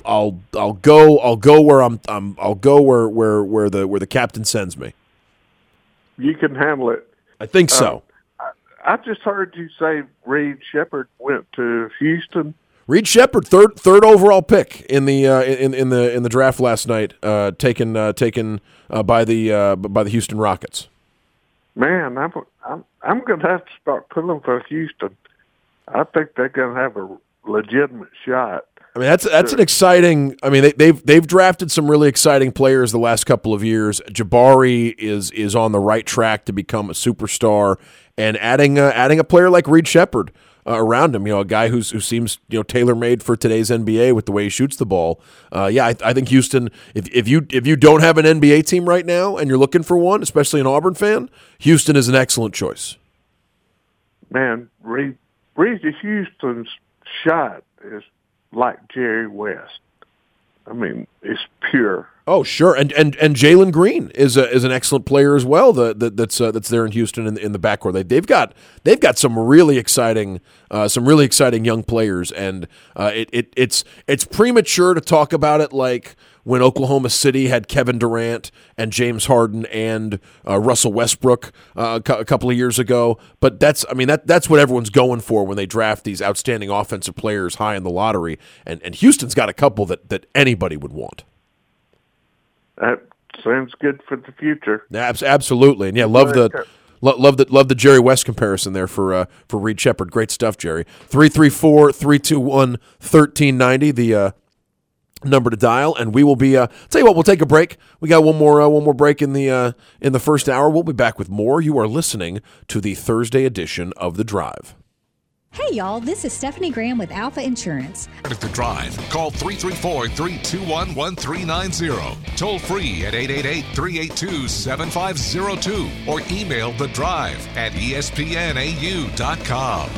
go where I'll go where the captain sends me. You can handle it. I think so. I just heard you say Reed Sheppard went to Houston. Reed Sheppard, third overall pick in the draft last night, taken by the Houston Rockets. Man, I'm going to have to start pulling for Houston. I think they're going to have a legitimate shot. I mean, that's an exciting. I mean, they've drafted some really exciting players the last couple of years. Jabari is on the right track to become a superstar, and adding a player like Reed Sheppard around him, a guy who seems tailor-made for today's NBA with the way he shoots the ball. I think Houston. If you don't have an NBA team right now and you're looking for one, especially an Auburn fan, Houston is an excellent choice. Man, Reed Houston's shot is like Jerry West. I mean, it's pure. Oh, sure, and Jalen Green is an excellent player as well. That's there in Houston in the backcourt. They've got some really exciting young players, and it's premature to talk about it like when Oklahoma City had Kevin Durant and James Harden and Russell Westbrook a couple of years ago. But that's what everyone's going for when they draft these outstanding offensive players high in the lottery. And Houston's got a couple that anybody would want. That sounds good for the future. Absolutely, and yeah, love the Jerry West comparison there for Reed Sheppard. Great stuff, Jerry. 334-321-1390. The number to dial, and we will be. Tell you what, we'll take a break. We got one more break in the first hour. We'll be back with more. You are listening to the Thursday edition of The Drive. Hey y'all, this is Stephanie Graham with Alpha Insurance. Of The Drive, call 334-321-1390. Toll free at 888-382-7502 or email The Drive at espnau.com.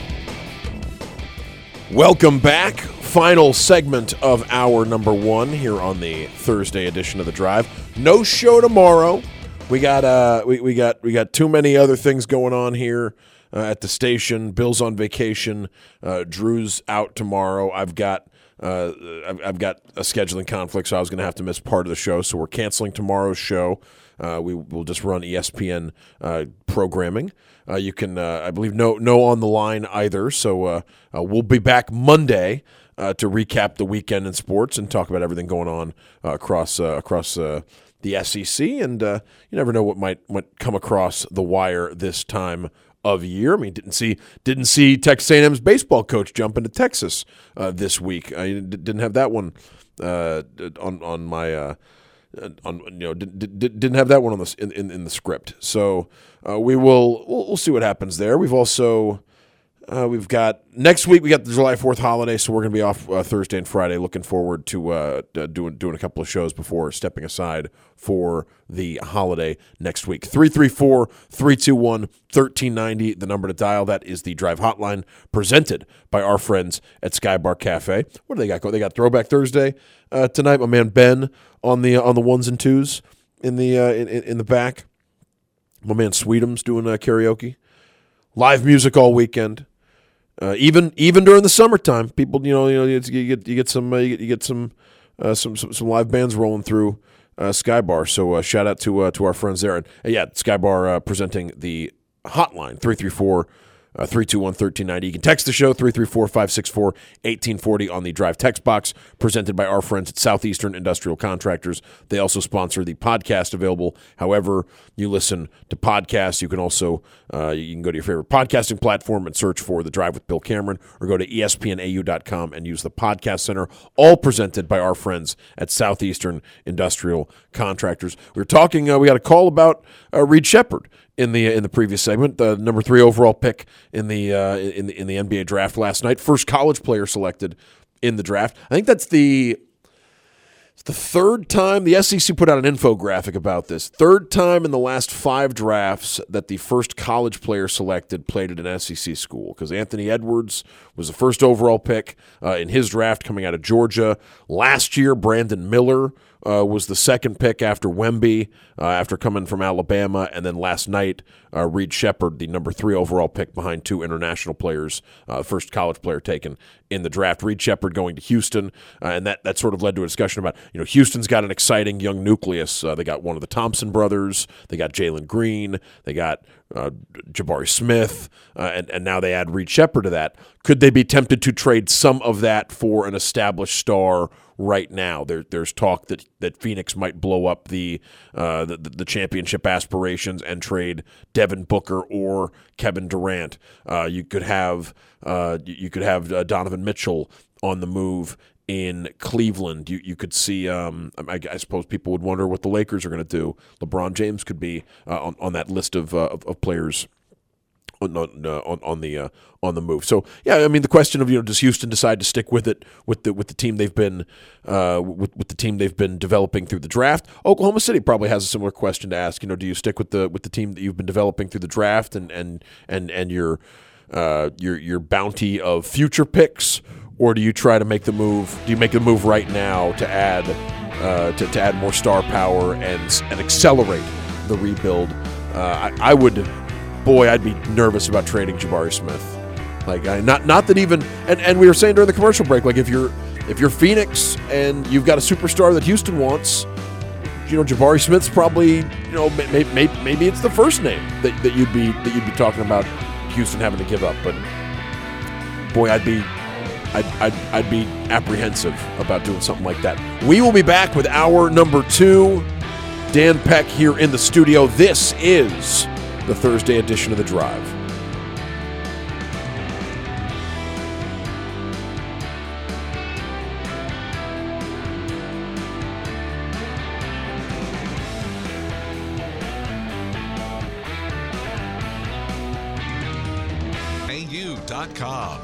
Welcome back. Final segment of hour number one here on the Thursday edition of The Drive. No show tomorrow. We got we got too many other things going on here at the station. Bill's on vacation. Drew's out tomorrow. I've got a scheduling conflict, so I was going to have to miss part of the show. So we're canceling tomorrow's show. We will just run ESPN programming. You can, I believe, no on the line either. So we'll be back Monday to recap the weekend in sports and talk about everything going on across the SEC. And you never know what might come across the wire this time of year. I mean, didn't see Texas A&M's baseball coach jump into Texas this week. I didn't have that one on my. Didn't have that one on in the script. So we'll see what happens there. We've also we've got next week. We got the July 4th holiday, so we're going to be off Thursday and Friday. Looking forward to doing a couple of shows before stepping aside for the holiday next week. 334-321-1390, the number to dial. That is the Drive hotline presented by our friends at Sky Bar Cafe. What do they got? They got Throwback Thursday tonight. My man Ben on the ones and twos in the back. My man Sweetums doing karaoke. Live music all weekend. Even during the summertime, people you get some live bands rolling through Sky Bar. So shout out to our friends there, and Sky Bar presenting the hotline 334-321-1390. You can text the show 334-564-1840 on the Drive text box, presented by our friends at Southeastern Industrial Contractors. They also sponsor the podcast available. However you listen to podcasts, you can also you can go to your favorite podcasting platform and search for The Drive with Bill Cameron, or go to espnau.com and use the podcast center. All presented by our friends at Southeastern Industrial Contractors. We were talking. We got a call about Reed Sheppard in the previous segment, the number 3 overall pick in the NBA draft last night, first college player selected in the draft. I think that's the third time the SEC put out an infographic about this. Third time in the last 5 drafts that the first college player selected played at an SEC school, because Anthony Edwards was the first overall pick in his draft coming out of Georgia. Last year, Brandon Miller was the second pick after Wemby, after coming from Alabama. And then last night, Reed Sheppard, the number 3 overall pick behind 2 international players, first college player taken in the draft. Reed Sheppard going to Houston, and that sort of led to a discussion about, Houston's got an exciting young nucleus. They got one of the Thompson brothers. They got Jalen Green. They got Jabari Smith, and now they add Reed Sheppard to that. Could they be tempted to trade some of that for an established star right now? There's talk that Phoenix might blow up the championship aspirations and trade Devin Booker or Kevin Durant. You could have Donovan Mitchell on the move in Cleveland. You could see. I suppose people would wonder what the Lakers are going to do. LeBron James could be on that list of players on the move. So the question of does Houston decide to stick with it with the team they've been with the team they've been developing through the draft? Oklahoma City probably has a similar question to ask. Do you stick with the team that you've been developing through the draft and your bounty of future picks? Or do you try to make the move? Do you make the move right now to add to add more star power and accelerate the rebuild. I'd be nervous about trading Jabari Smith. Like, not that even, and we were saying during the commercial break, like if you're Phoenix and you've got a superstar that Houston wants, Jabari Smith's probably, maybe it's the first name that you'd be talking about Houston having to give up. But boy, I'd be apprehensive about doing something like that. We will be back with hour number 2. Dan Peck here in the studio. This is the Thursday edition of The Drive. AU.com.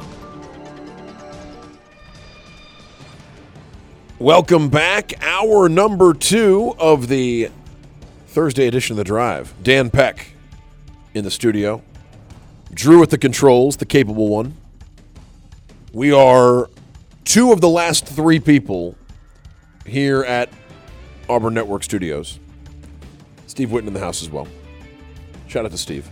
Welcome back. Hour number 2 of the Thursday edition of The Drive. Dan Peck in the studio. Drew at the controls, the capable one. We are 2 of the last 3 people here at Auburn Network Studios. Steve Whitten in the house as well. Shout out to Steve.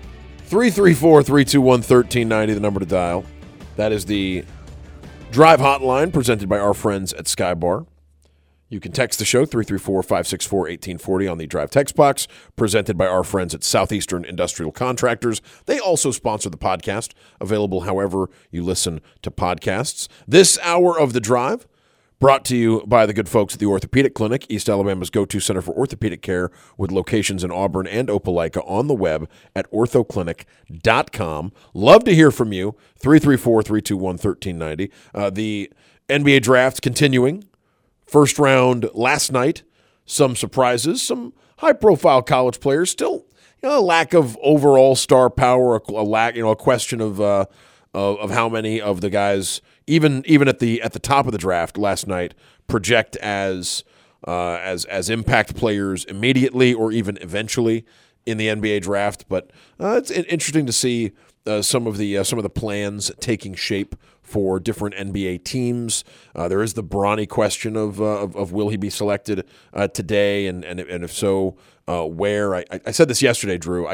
334-321-1390, the number to dial. That is the Drive hotline presented by our friends at Sky Bar. You can text the show, 334-564-1840 on the Drive text box, presented by our friends at Southeastern Industrial Contractors. They also sponsor the podcast, available however you listen to podcasts. This hour of The Drive, brought to you by the good folks at the Orthopedic Clinic, East Alabama's go-to center for orthopedic care, with locations in Auburn and Opelika, on the web at orthoclinic.com. Love to hear from you, 334-321-1390. The NBA draft continuing. First round last night. Some surprises, some high-profile college players. Still, a lack of overall star power, a question of how many of the guys, even at the top of the draft last night, project as impact players immediately or even eventually in the NBA draft. But it's interesting to see some of the plans taking shape for different NBA teams. There is the Bronny question of will he be selected today, and if so, where? I said this yesterday, Drew.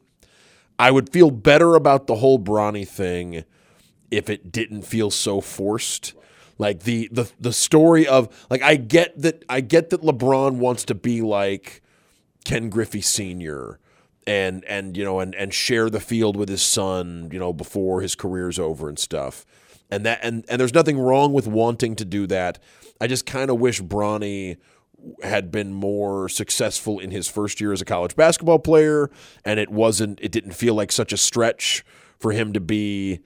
I would feel better about the whole Bronny thing if it didn't feel so forced. Like the story of, like, I get that LeBron wants to be like Ken Griffey Sr. and share the field with his son, before his career's over and stuff. And there's nothing wrong with wanting to do that. I just kind of wish Bronny had been more successful in his first year as a college basketball player, and it didn't feel like such a stretch for him to be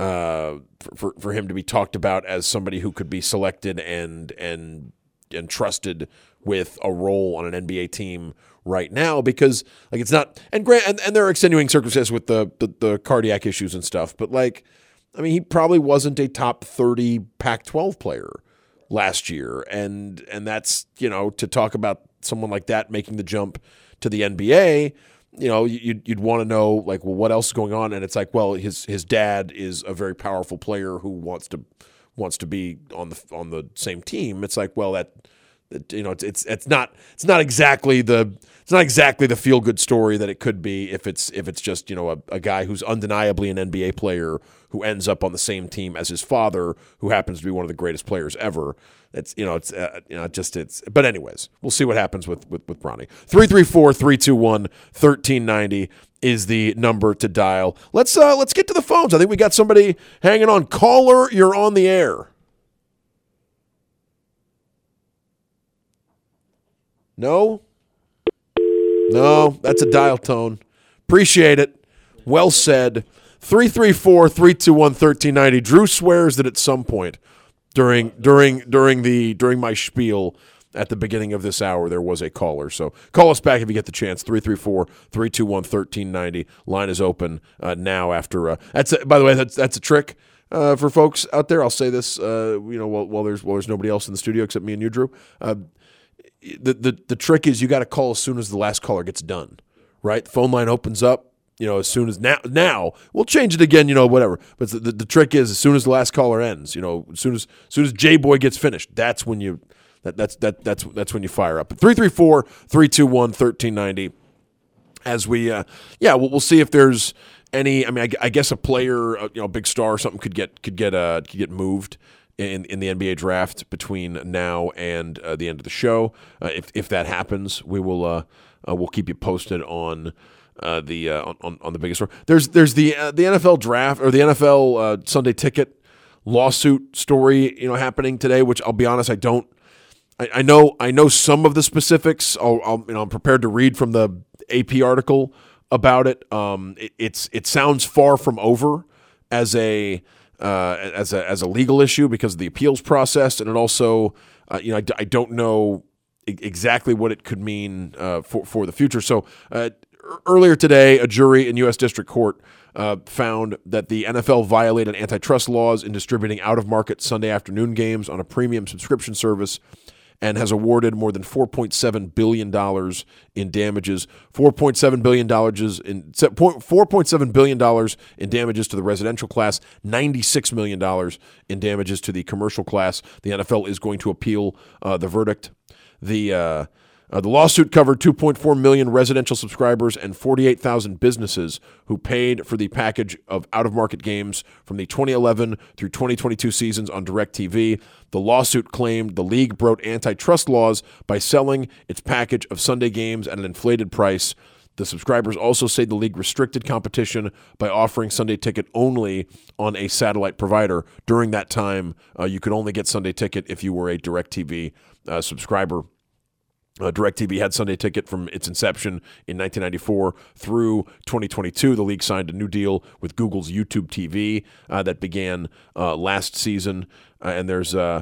for him to be talked about as somebody who could be selected and trusted with a role on an NBA team right now, because like it's not, and there are extenuating circumstances with the cardiac issues and stuff, but like, I mean, he probably wasn't a top 30 Pac-12 player last year, and that's, to talk about someone like that making the jump to the NBA, you'd want to know, like, well, what else is going on? And it's like, well, his dad is a very powerful player who wants to be on the same team. It's like, well, it's not exactly the feel good story that it could be if it's just a guy who's undeniably an NBA player who ends up on the same team as his father, who happens to be one of the greatest players ever. But anyways, we'll see what happens with Bronny. 334-321-1390 is the number to dial. Let's get to the phones. I think we got somebody hanging on. Caller, you're on the air. No, that's a dial tone. Appreciate it. Well said. 334-321-1390. Drew swears that at some point during my spiel at the beginning of this hour there was a caller. So call us back if you get the chance. 334-321-1390. Line is open now. After by the way, that's a trick for folks out there. I'll say this, while there's nobody else in the studio except me and you, Drew. The trick is you got to call as soon as the last caller gets done, right? The phone line opens up, as soon as now we'll change it again, whatever. But the trick is as soon as the last caller ends, as soon as J-Boy gets finished, that's when you that's when you fire up. 334-321-1390. As we, we'll see if there's any. I mean, I guess a player, a big star or something could get moved in the NBA draft between now and the end of the show. If that happens, we'll keep you posted on the biggest story. There's the NFL draft or the NFL Sunday Ticket lawsuit story happening today, which I'll be honest, I know some of the specifics. I'm prepared to read from the AP article about it. It sounds far from over as a legal issue because of the appeals process, and it also I don't know exactly what it could mean for the future. So earlier today, a jury in U.S. District Court found that the NFL violated antitrust laws in distributing out-of-market Sunday afternoon games on a premium subscription service, and has awarded more than $4.7 billion in damages. $4.7 billion in damages to the residential class, $96 million in damages to the commercial class. The NFL is going to appeal the verdict. The lawsuit covered 2.4 million residential subscribers and 48,000 businesses who paid for the package of out-of-market games from the 2011 through 2022 seasons on DirecTV. The lawsuit claimed the league broke antitrust laws by selling its package of Sunday games at an inflated price. The subscribers also say the league restricted competition by offering Sunday Ticket only on a satellite provider. During that time, you could only get Sunday Ticket if you were a DirecTV subscriber. DirecTV had Sunday Ticket from its inception in 1994 through 2022. The league signed a new deal with Google's YouTube TV that began last season, and there's a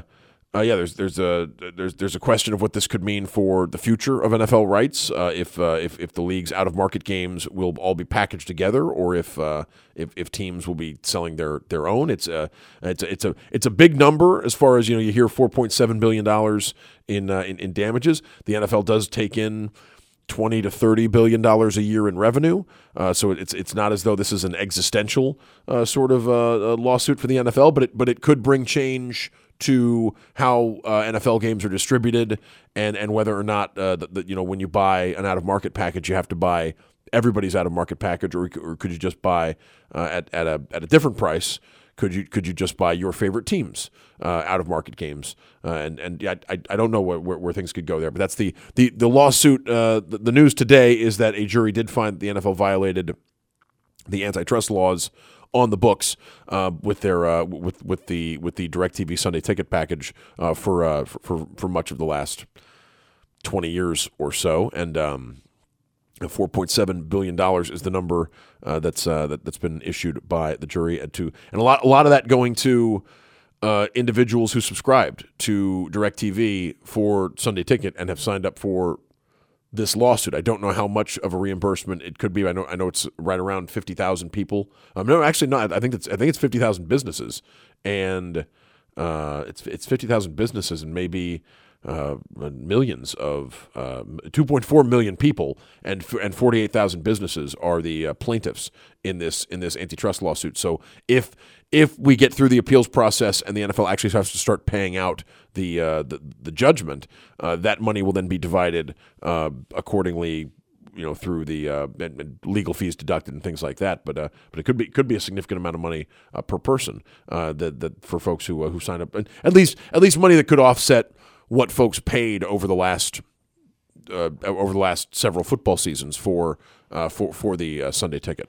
question of what this could mean for the future of NFL rights. If the league's out-of-market games will all be packaged together, or if teams will be selling their own. It's a big number as far as you hear $4.7 billion in damages. The NFL does take in $20 to $30 billion a year in revenue, so it's not as though this is an existential sort of lawsuit for the NFL, but it could bring change to how NFL games are distributed, and whether or not when you buy an out-of-market package, you have to buy everybody's out-of-market package, or could you just buy at a different price? Could you just buy your favorite teams out-of-market games? I don't know where things could go there, but that's the lawsuit. The news today is that a jury did find that the NFL violated the antitrust laws on the books with their with the DirecTV Sunday Ticket package for much of the last 20 years or so, and $4.7 billion is the number that's been issued by the jury, and a lot of that going to individuals who subscribed to DirecTV for Sunday Ticket and have signed up for this lawsuit. I don't know how much of a reimbursement it could be. I know it's right around 50,000 people. No, actually not. I think it's 50,000 businesses, and it's 50,000 businesses and maybe millions of 2.4 million people, and 48,000 businesses are the plaintiffs in this antitrust lawsuit. So if we get through the appeals process and the NFL actually has to start paying out the judgment, that money will then be divided accordingly, through the legal fees deducted and things like that. But it could be a significant amount of money per person that for folks who sign up, and at least money that could offset what folks paid over the last several football seasons for the Sunday Ticket.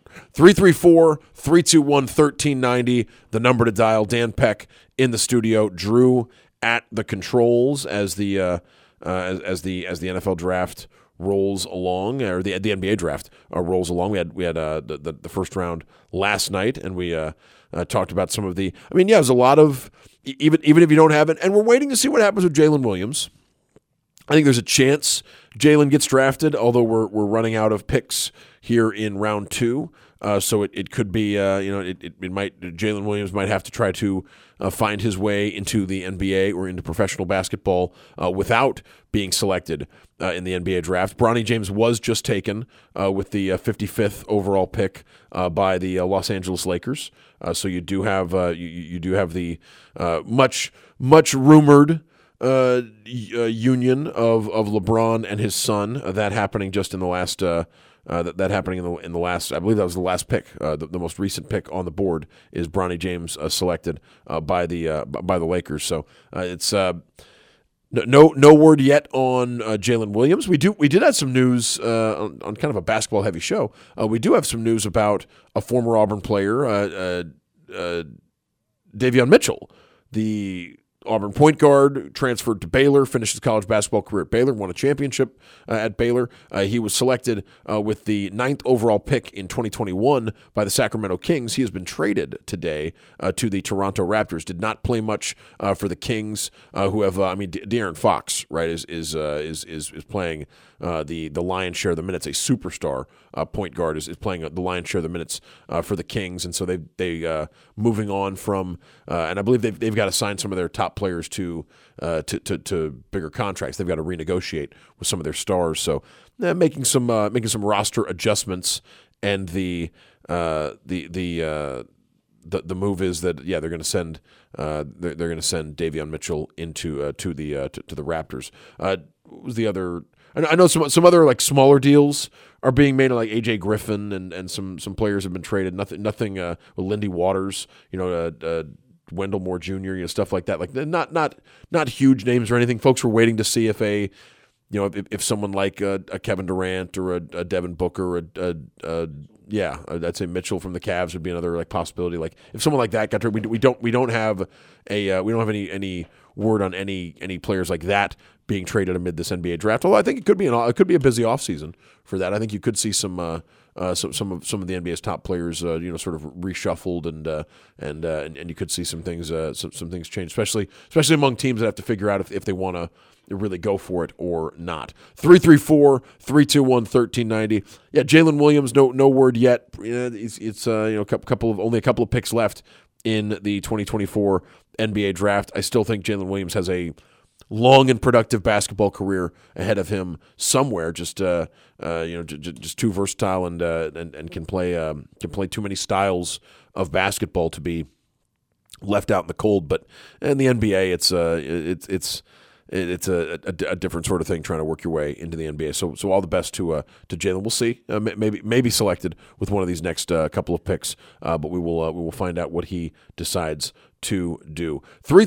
334-321-1390, the number to dial. Dan Peck in the studio, Drew at the controls as the NFL draft rolls along, or the NBA draft rolls along. We had the first round last night, and we talked about some of the. There's a lot of. Even if you don't have it, and we're waiting to see what happens with Jalen Williams. I think there's a chance Jalen gets drafted, although we're running out of picks here in round 2. So it could be Jalen Williams might have to try to find his way into the NBA or into professional basketball without being selected in the NBA draft. Bronny James was just taken with the 55th overall pick by the Los Angeles Lakers. So you do have the much rumored union of LeBron and his son. That happening just in the last. That happening in the last. I believe that was the last pick. The most recent pick on the board is Bronny James selected by the Lakers. So it's. No word yet on Jalen Williams. We did have some news on kind of a basketball heavy show. We do have some news about a former Auburn player, Davion Mitchell, the Auburn point guard, transferred to Baylor, finished his college basketball career at Baylor, won a championship at Baylor. He was selected with the 9th overall pick in 2021 by the Sacramento Kings. He has been traded today to the Toronto Raptors. Did not play much for the Kings, who have De'Aaron Fox, right, is playing the lion's share of the minutes. A superstar point guard is playing the lion's share of the minutes for the Kings, and so they moving on from and I believe they've got to sign some of their top players to bigger contracts. They've got to renegotiate with some of their stars, so making some roster adjustments. And the move is that they're going to send Davion Mitchell into to the Raptors. What was the other? I know some other like smaller deals are being made, like AJ Griffin and some players have been traded. Nothing. With Lindy Waters, Wendell Moore Jr., stuff like that. Like not huge names or anything. Folks were waiting to see if if someone like a Kevin Durant or a Devin Booker, I'd say Mitchell from the Cavs would be another like possibility. Like if someone like that got traded, we don't have any word on any players like that being traded amid this NBA draft. Although I think it could be a busy offseason for that. I think you could see some of the NBA's top players, sort of reshuffled and you could see some things change, especially among teams that have to figure out if they want to really go for it or not. 334-321-1390. Yeah, Jalen Williams, no word yet. It's only a couple of picks left in the 2024 NBA draft. I still think Jalen Williams has a long and productive basketball career ahead of him somewhere. Just too versatile and can play too many styles of basketball to be left out in the cold. But in the NBA, it's a different sort of thing, trying to work your way into the NBA. So all the best to Jalen. We'll see. Maybe selected with one of these next couple of picks, but we will find out what he decides to do.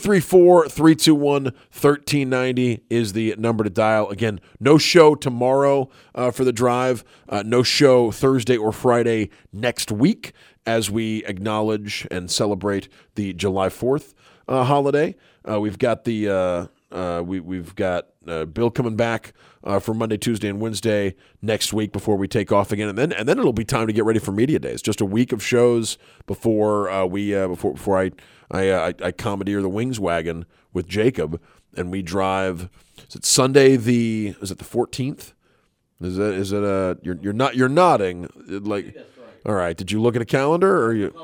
334-321-1390 is the number to dial. Again, no show tomorrow for the drive. No show Thursday or Friday next week as we acknowledge and celebrate the July 4th holiday. We've got we've got Bill coming back for Monday, Tuesday, and Wednesday next week before we take off again, and then it'll be time to get ready for media days. Just a week of shows before I commandeer the Wings wagon with Jacob, and we drive. Is it Sunday? Is it the 14th? Is it you're nodding like. All right. Did you look at a calendar or you?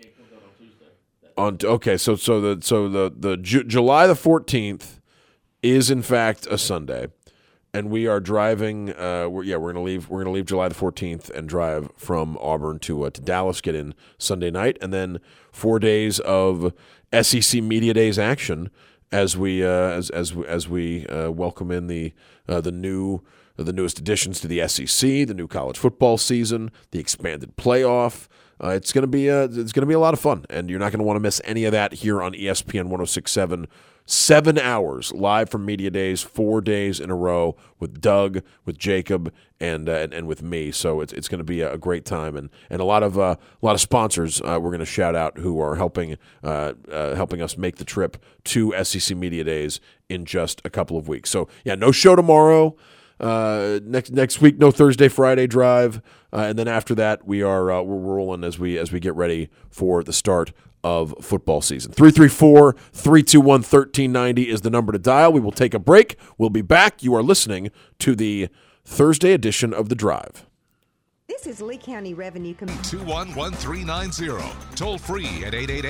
Okay, so the July the 14th is in fact a Sunday, and we are driving. We're gonna leave July the 14th and drive from Auburn to Dallas. Get in Sunday night, and then 4 days of SEC Media Days action as we welcome in the newest additions to the SEC, the new college football season, the expanded playoff. It's gonna be a lot of fun, and you're not gonna want to miss any of that here on ESPN 106.7. 7 hours live from Media Days, 4 days in a row with Doug, with Jacob, and with me. So it's going to be a great time, and a lot of sponsors we're going to shout out who are helping us make the trip to SEC Media Days in just a couple of weeks. So yeah, no show tomorrow. Next week, no Thursday, Friday drive, and then after that, we're rolling as we get ready for the start of football season. 334-321-1390 is the number to dial. We will take a break. We'll be back. You are listening to the Thursday edition of The Drive. This is Lee County Revenue Commission. 211-390. Toll free at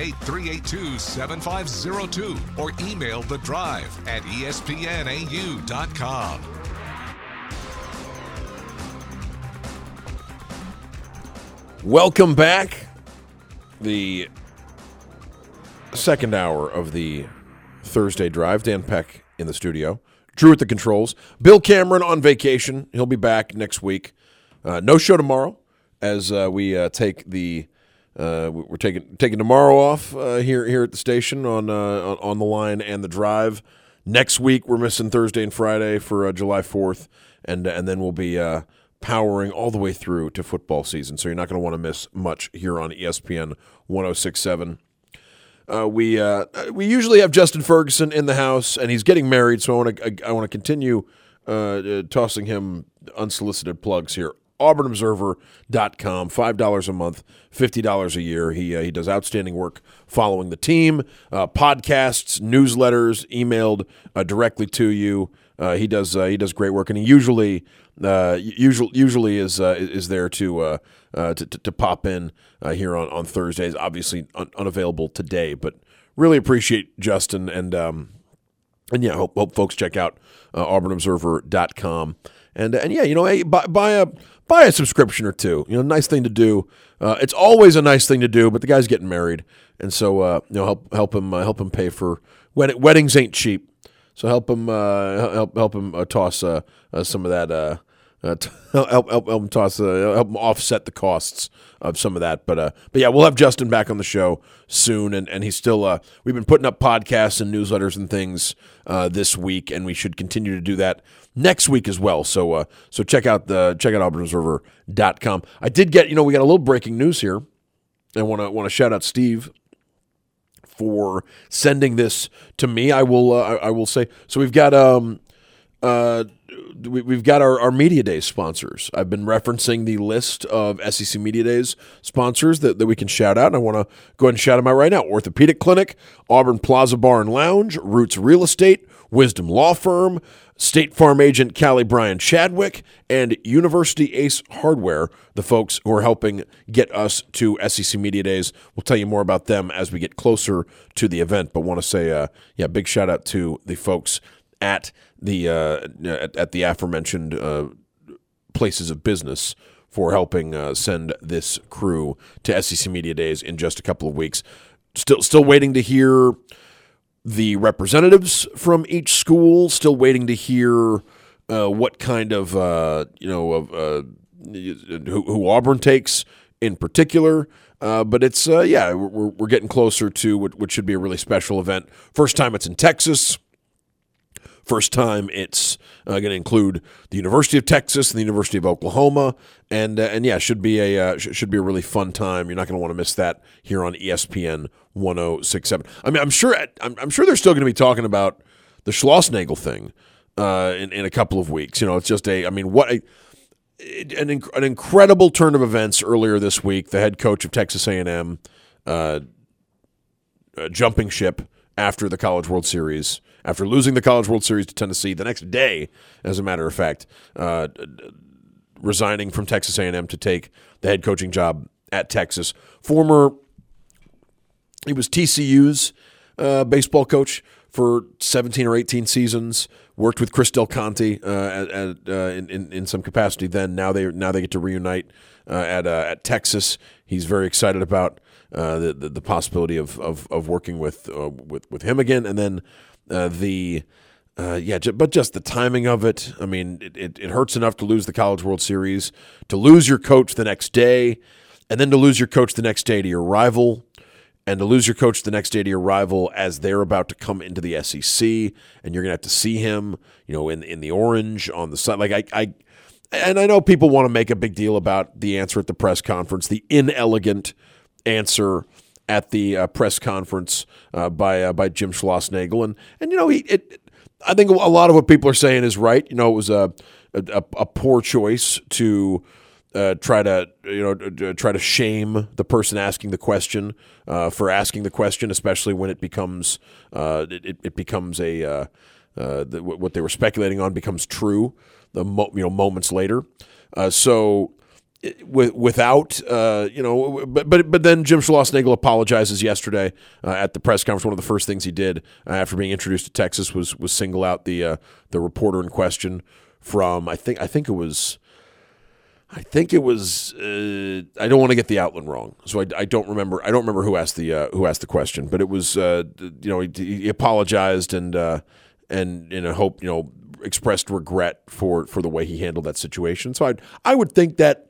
888-382-7502 or email The Drive at espnau.com. Welcome back. The second hour of the Thursday drive. Dan Peck in the studio. Drew at the controls. Bill Cameron on vacation. He'll be back next week. No show tomorrow as we take the we're taking tomorrow off here at the station on the line and the drive. Next week we're missing Thursday and Friday for July 4th, and then we'll be powering all the way through to football season. So you're not going to want to miss much here on ESPN 106.7. We usually have Justin Ferguson in the house, and he's getting married, so I want to continue tossing him unsolicited plugs here. AuburnObserver.com, $5 a month, $50 a year. He does outstanding work following the team, podcasts, newsletters, emailed directly to you. He does great work, and he usually is there to pop in here on Thursdays. Obviously unavailable today, but really appreciate Justin, and yeah, hope folks check out AuburnObserver.com, and yeah, hey, buy a subscription or two. Nice thing to do. It's always a nice thing to do, but the guy's getting married, and so help him pay for weddings ain't cheap. So help him toss some of that. Help him offset the costs of some of that. But yeah, we'll have Justin back on the show soon, and he's still. We've been putting up podcasts and newsletters and things this week, and we should continue to do that next week as well. So check out AuburnObserver.com. I did get we got a little breaking news here. I want to shout out Steve for sending this to me. I will say, so we've got we've got our Media Days sponsors. I've been referencing the list of SEC Media Days sponsors that we can shout out, and I want to go ahead and shout them out right now. Orthopedic Clinic, Auburn Plaza Bar and Lounge, Roots Real Estate, Wisdom Law Firm, State Farm agent Callie Bryan Chadwick, and University Ace Hardware, the folks who are helping get us to SEC Media Days. We'll tell you more about them as we get closer to the event, but want to say, big shout out to the folks at the aforementioned places of business for helping send this crew to SEC Media Days in just a couple of weeks. Still waiting to hear the representatives from each school, still waiting to hear what kind of who Auburn takes in particular. But it's we're getting closer to what should be a really special event. First time it's in Texas. First time it's going to include the University of Texas and the University of Oklahoma, and should be a really fun time. You're not going to want to miss that here on ESPN 106.7. I mean, I'm sure they're still going to be talking about the Schlossnagle thing in a couple of weeks. It's just an incredible turn of events earlier this week. The head coach of Texas A&M jumping ship after the College World Series. After losing the College World Series to Tennessee the next day, as a matter of fact, resigning from Texas A&M to take the head coaching job at Texas. He was TCU's baseball coach for 17 or 18 seasons. Worked with Chris Del Conte in some capacity. Then now they get to reunite at Texas. He's very excited about the possibility of working with him again, and then. But just the timing of it. I mean, it hurts enough to lose the College World Series, to lose your coach the next day, and then to lose your coach the next day to your rival, and to lose your coach the next day to your rival as they're about to come into the SEC, and you're gonna have to see him, in the orange on the side. I know people want to make a big deal about the answer at the press conference, the inelegant answer at the press conference by Jim Schlossnagle, and I think a lot of what people are saying is right. It was a poor choice to try to shame the person asking the question for asking the question, especially when it becomes it becomes what they were speculating on becomes true. Moments later, Without but then Jim Schlossnagle apologizes yesterday at the press conference. One of the first things he did after being introduced to Texas was single out the reporter in question from I think it was I don't want to get the outlet wrong, so I don't remember who asked the question, but it was he apologized and hope, expressed regret for the way he handled that situation. So I would think that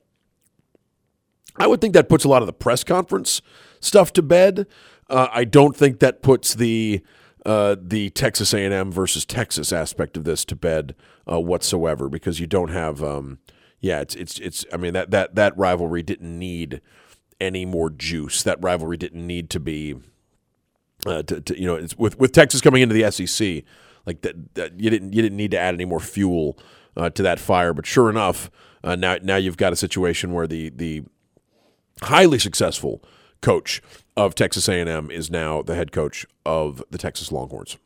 puts a lot of the press conference stuff to bed. I don't think that puts the Texas A&M versus Texas aspect of this to bed whatsoever, because you don't have that rivalry didn't need any more juice. That rivalry didn't need to be it's with Texas coming into the SEC, like that you didn't need to add any more fuel to that fire. But sure enough, now you've got a situation where the highly successful coach of Texas A&M is now the head coach of the Texas Longhorns.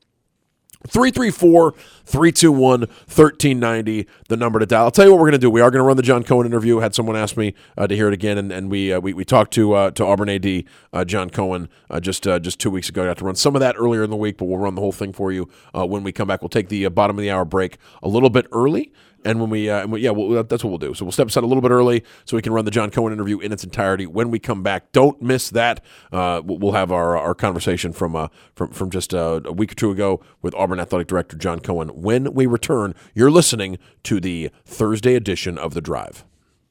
334-321-1390, the number to dial. I'll tell you what we're going to do. We are going to run the John Cohen interview. Had someone ask me to hear it again, and we talked to Auburn AD John Cohen just 2 weeks ago. I got to run some of that earlier in the week, but we'll run the whole thing for you when we come back. We'll take the bottom of the hour break a little bit early. And when that's what we'll do. So we'll step aside a little bit early so we can run the John Cohen interview in its entirety. When we come back, don't miss that. We'll have our conversation from just a week or two ago with Auburn Athletic Director John Cohen. When we return, you're listening to the Thursday edition of The Drive.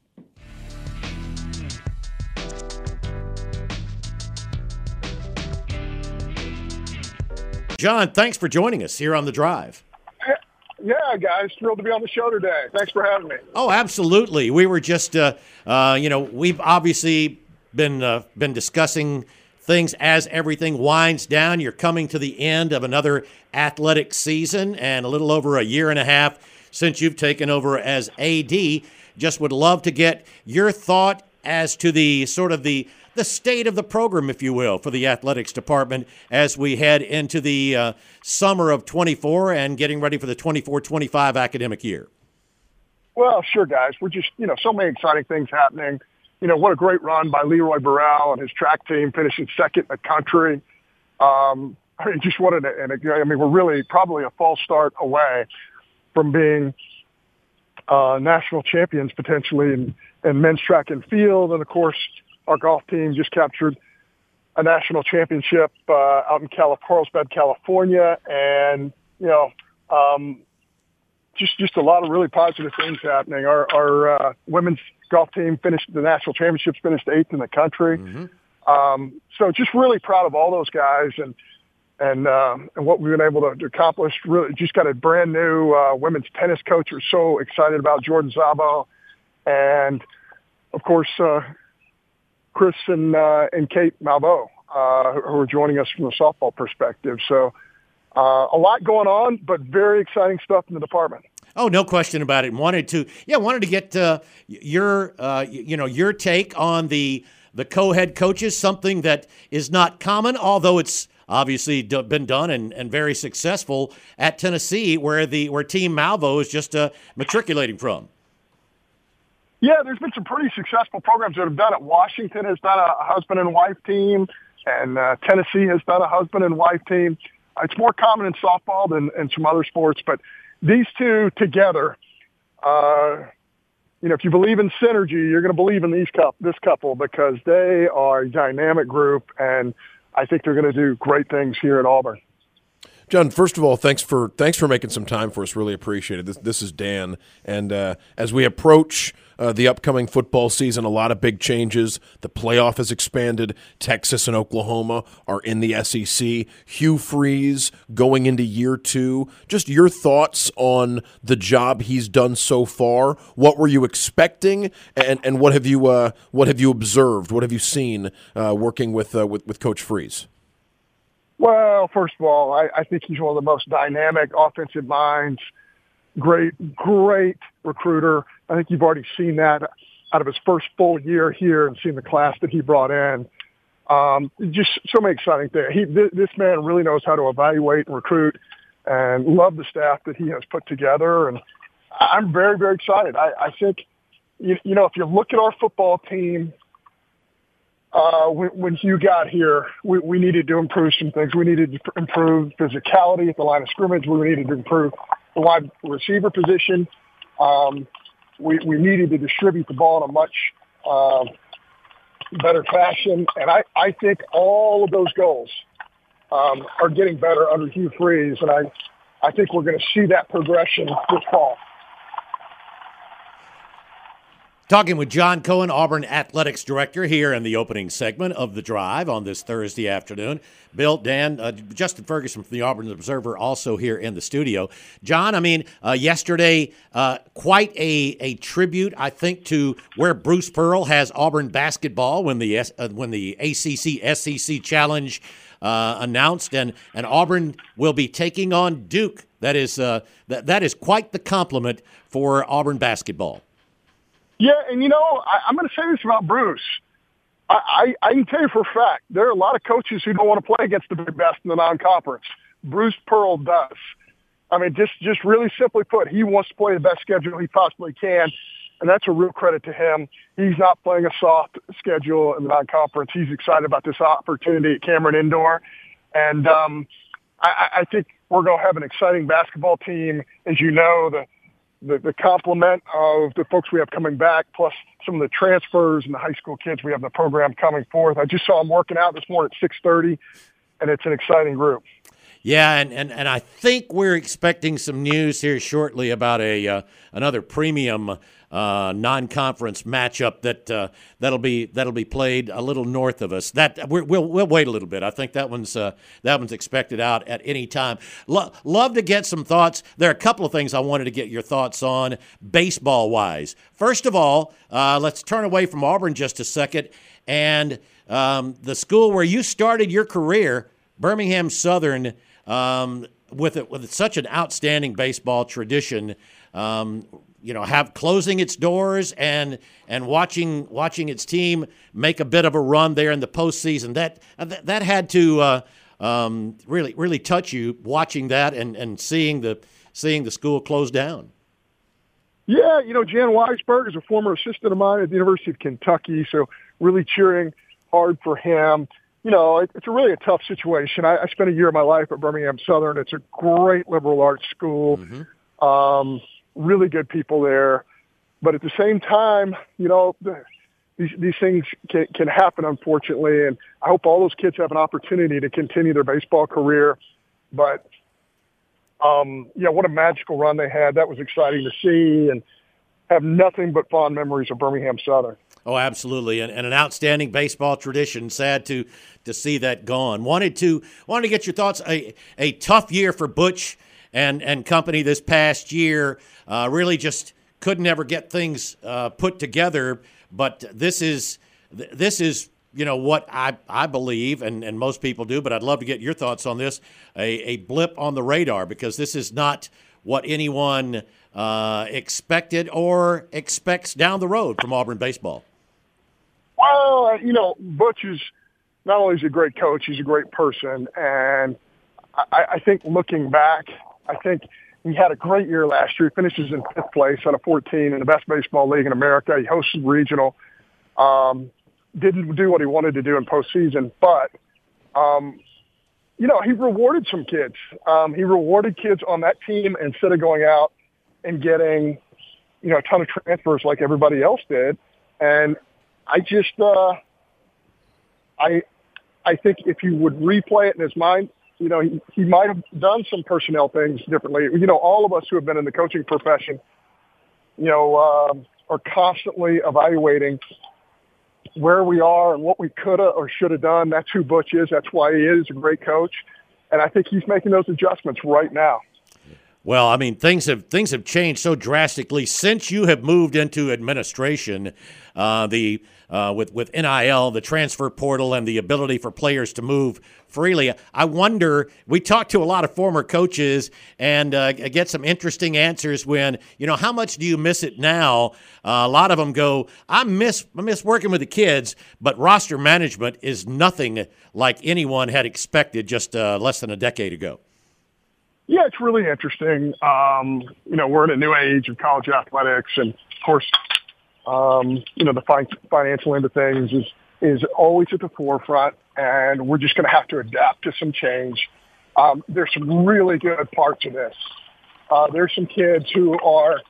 John, thanks for joining us here on The Drive. Yeah, guys, thrilled to be on the show today. Thanks for having me. Oh, absolutely. We were just, we've obviously been discussing things as everything winds down. You're coming to the end of another athletic season and a little over a year and a half since you've taken over as AD. Just would love to get your thought as to the sort of the state of the program, if you will, for the athletics department as we head into the summer of 24 and getting ready for the 24-25 academic year. Well, sure, guys. We're just, so many exciting things happening. What a great run by Leroy Burrell and his track team, finishing second in the country. We're really probably a false start away from being national champions potentially in men's track and field. And, of course, our golf team just captured a national championship out in Carlsbad, California, and just a lot of really positive things happening. Our women's golf team finished the national championships, finished 8th in the country. Mm-hmm. So just really proud of all those guys and what we've been able to accomplish. Really, just got a brand new women's tennis coach. We're so excited about Jordan Szabo, and of course. Chris and Kate Malveaux, who are joining us from the softball perspective. So a lot going on, but very exciting stuff in the department. Oh, no question about it. Wanted to get your take on the co-head coaches, something that is not common, although it's obviously been done and very successful at Tennessee, where Team Malveaux is just matriculating from. Yeah, there's been some pretty successful programs that have done it. Washington has done a husband and wife team, and Tennessee has done a husband and wife team. It's more common in softball than in some other sports, but these two together, if you believe in synergy, you're going to believe in this couple because they are a dynamic group, and I think they're going to do great things here at Auburn. John, first of all, thanks for making some time for us. Really appreciate it. This is Dan, and as we approach the upcoming football season, a lot of big changes. The playoff has expanded. Texas and Oklahoma are in the SEC. Hugh Freeze going into year 2. Just your thoughts on the job he's done so far. What were you expecting, and what have you observed? What have you seen working with Coach Freeze? Well, first of all, I think he's one of the most dynamic offensive minds. Great recruiter. I think you've already seen that out of his first full year here and seen the class that he brought in. Just so many exciting things. This man really knows how to evaluate and recruit, and love the staff that he has put together. And I'm very, very excited. I think, if you look at our football team, when Hugh got here, we needed to improve some things. We needed to improve physicality at the line of scrimmage. We needed to improve the wide receiver position. We needed to distribute the ball in a much better fashion. And I think all of those goals are getting better under Hugh Freeze. And I think we're going to see that progression this fall. Talking with John Cohen, Auburn Athletics Director, here in the opening segment of The Drive on this Thursday afternoon. Bill, Dan, Justin Ferguson from the Auburn Observer also here in the studio. John, I mean, yesterday, quite a tribute, I think, to where Bruce Pearl has Auburn basketball when the ACC-SEC Challenge announced, and Auburn will be taking on Duke. That is that is quite the compliment for Auburn basketball. Yeah, and I'm going to say this about Bruce. I can tell you for a fact, there are a lot of coaches who don't want to play against the very best in the non-conference. Bruce Pearl does. I mean, just really simply put, he wants to play the best schedule he possibly can, and that's a real credit to him. He's not playing a soft schedule in the non-conference. He's excited about this opportunity at Cameron Indoor, and I think we're going to have an exciting basketball team. As you know, the complement of the folks we have coming back, plus some of the transfers and the high school kids we have in the program coming forth. I just saw them working out this morning at 6:30, and it's an exciting group. Yeah, and I think we're expecting some news here shortly about another premium non-conference matchup that'll be played a little north of us. We'll wait a little bit. I think that one's expected out at any time. Love to get some thoughts. There are a couple of things I wanted to get your thoughts on baseball wise. First of all, let's turn away from Auburn just a second, and the school where you started your career, Birmingham Southern. With such an outstanding baseball tradition, have closing its doors and watching its team make a bit of a run there in the postseason, that had to really touch you, watching that and seeing the school close down. Yeah, Jan Weisberg is a former assistant of mine at the University of Kentucky, so really cheering hard for him. It's really a tough situation. I spent a year of my life at Birmingham Southern. It's a great liberal arts school, really good people there. But at the same time, these things can happen, unfortunately. And I hope all those kids have an opportunity to continue their baseball career. But, what a magical run they had. That was exciting to see, and have nothing but fond memories of Birmingham Southern. Oh, absolutely, and an outstanding baseball tradition. Sad to see that gone. Wanted to get your thoughts. A tough year for Butch and company this past year. Really just couldn't ever get things put together. But this is what I believe, and most people do. But I'd love to get your thoughts on this. A blip on the radar, because this is not what anyone expected or expects down the road from Auburn baseball. Well, Butch is not only is he a great coach, he's a great person. And I think looking back, I think he had a great year last year. He finishes in 5th place out of 14 in the best baseball league in America. He hosted regional. Didn't do what he wanted to do in postseason, but, he rewarded some kids. He rewarded kids on that team instead of going out and getting, a ton of transfers like everybody else did. And I just, I think if you would replay it in his mind, he might have done some personnel things differently. All of us who have been in the coaching profession, are constantly evaluating where we are and what we could have or should have done. That's who Butch is. That's why he is a great coach. And I think he's making those adjustments right now. Well, I mean, things have changed so drastically since you have moved into administration. With NIL, the transfer portal, and the ability for players to move freely. I wonder. We talk to a lot of former coaches and get some interesting answers. When how much do you miss it now? A lot of them go, I miss working with the kids, but roster management is nothing like anyone had expected just less than a decade ago. Yeah, it's really interesting. We're in a new age of college athletics, and of course, the financial end of things is always at the forefront, and we're just going to have to adapt to some change. There's some really good parts of this. There's some kids who are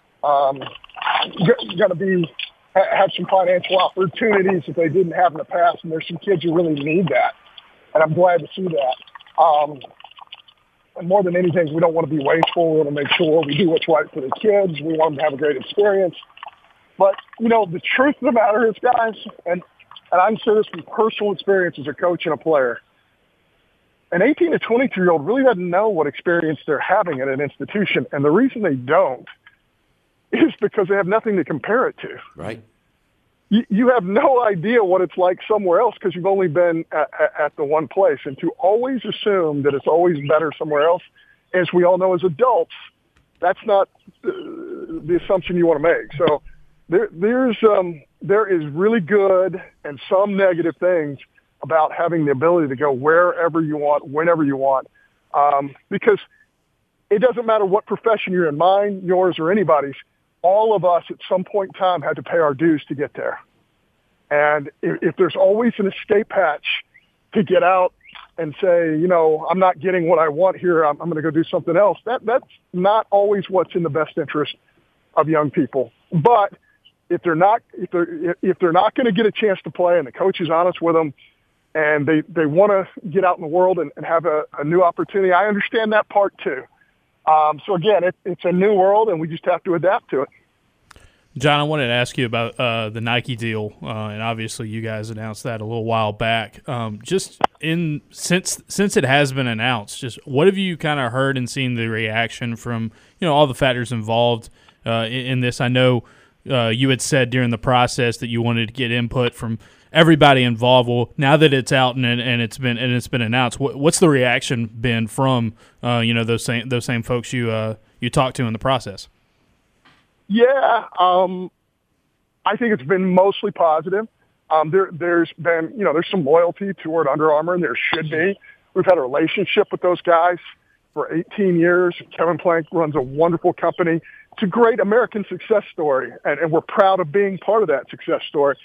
going to have some financial opportunities that they didn't have in the past, and there's some kids who really need that, and I'm glad to see that. more than anything, we don't want to be wasteful. We want to make sure we do what's right for the kids. We want them to have a great experience. But, the truth of the matter is, guys, and I can say this from personal experience as a coach and a player, an 18 to 22-year-old really doesn't know what experience they're having at an institution. And the reason they don't is because they have nothing to compare it to. Right. You have no idea what it's like somewhere else because you've only been at the one place. And to always assume that it's always better somewhere else, as we all know as adults, that's not the assumption you want to make. So there is really good and some negative things about having the ability to go wherever you want, whenever you want, because it doesn't matter what profession you're in, mine, yours, or anybody's. All of us at some point in time had to pay our dues to get there. And if there's always an escape hatch to get out and say, I'm not getting what I want here, I'm going to go do something else, that's not always what's in the best interest of young people. But if they're not going to get a chance to play and the coach is honest with them and they want to get out in the world and have a new opportunity, I understand that part too. So again, it's a new world, and we just have to adapt to it. John, I wanted to ask you about the Nike deal, and obviously you guys announced that a little while back. Since it has been announced, just what have you kind of heard and seen the reaction from all the factors involved in this? I know you had said during the process that you wanted to get input from everybody involved. Well, now that it's out and it's been announced, what's the reaction been from those same folks you talked to in the process? Yeah, I think it's been mostly positive. There's been there's some loyalty toward Under Armour, and there should be. We've had a relationship with those guys for 18 years. Kevin Plank runs a wonderful company. It's a great American success story, and we're proud of being part of that success story.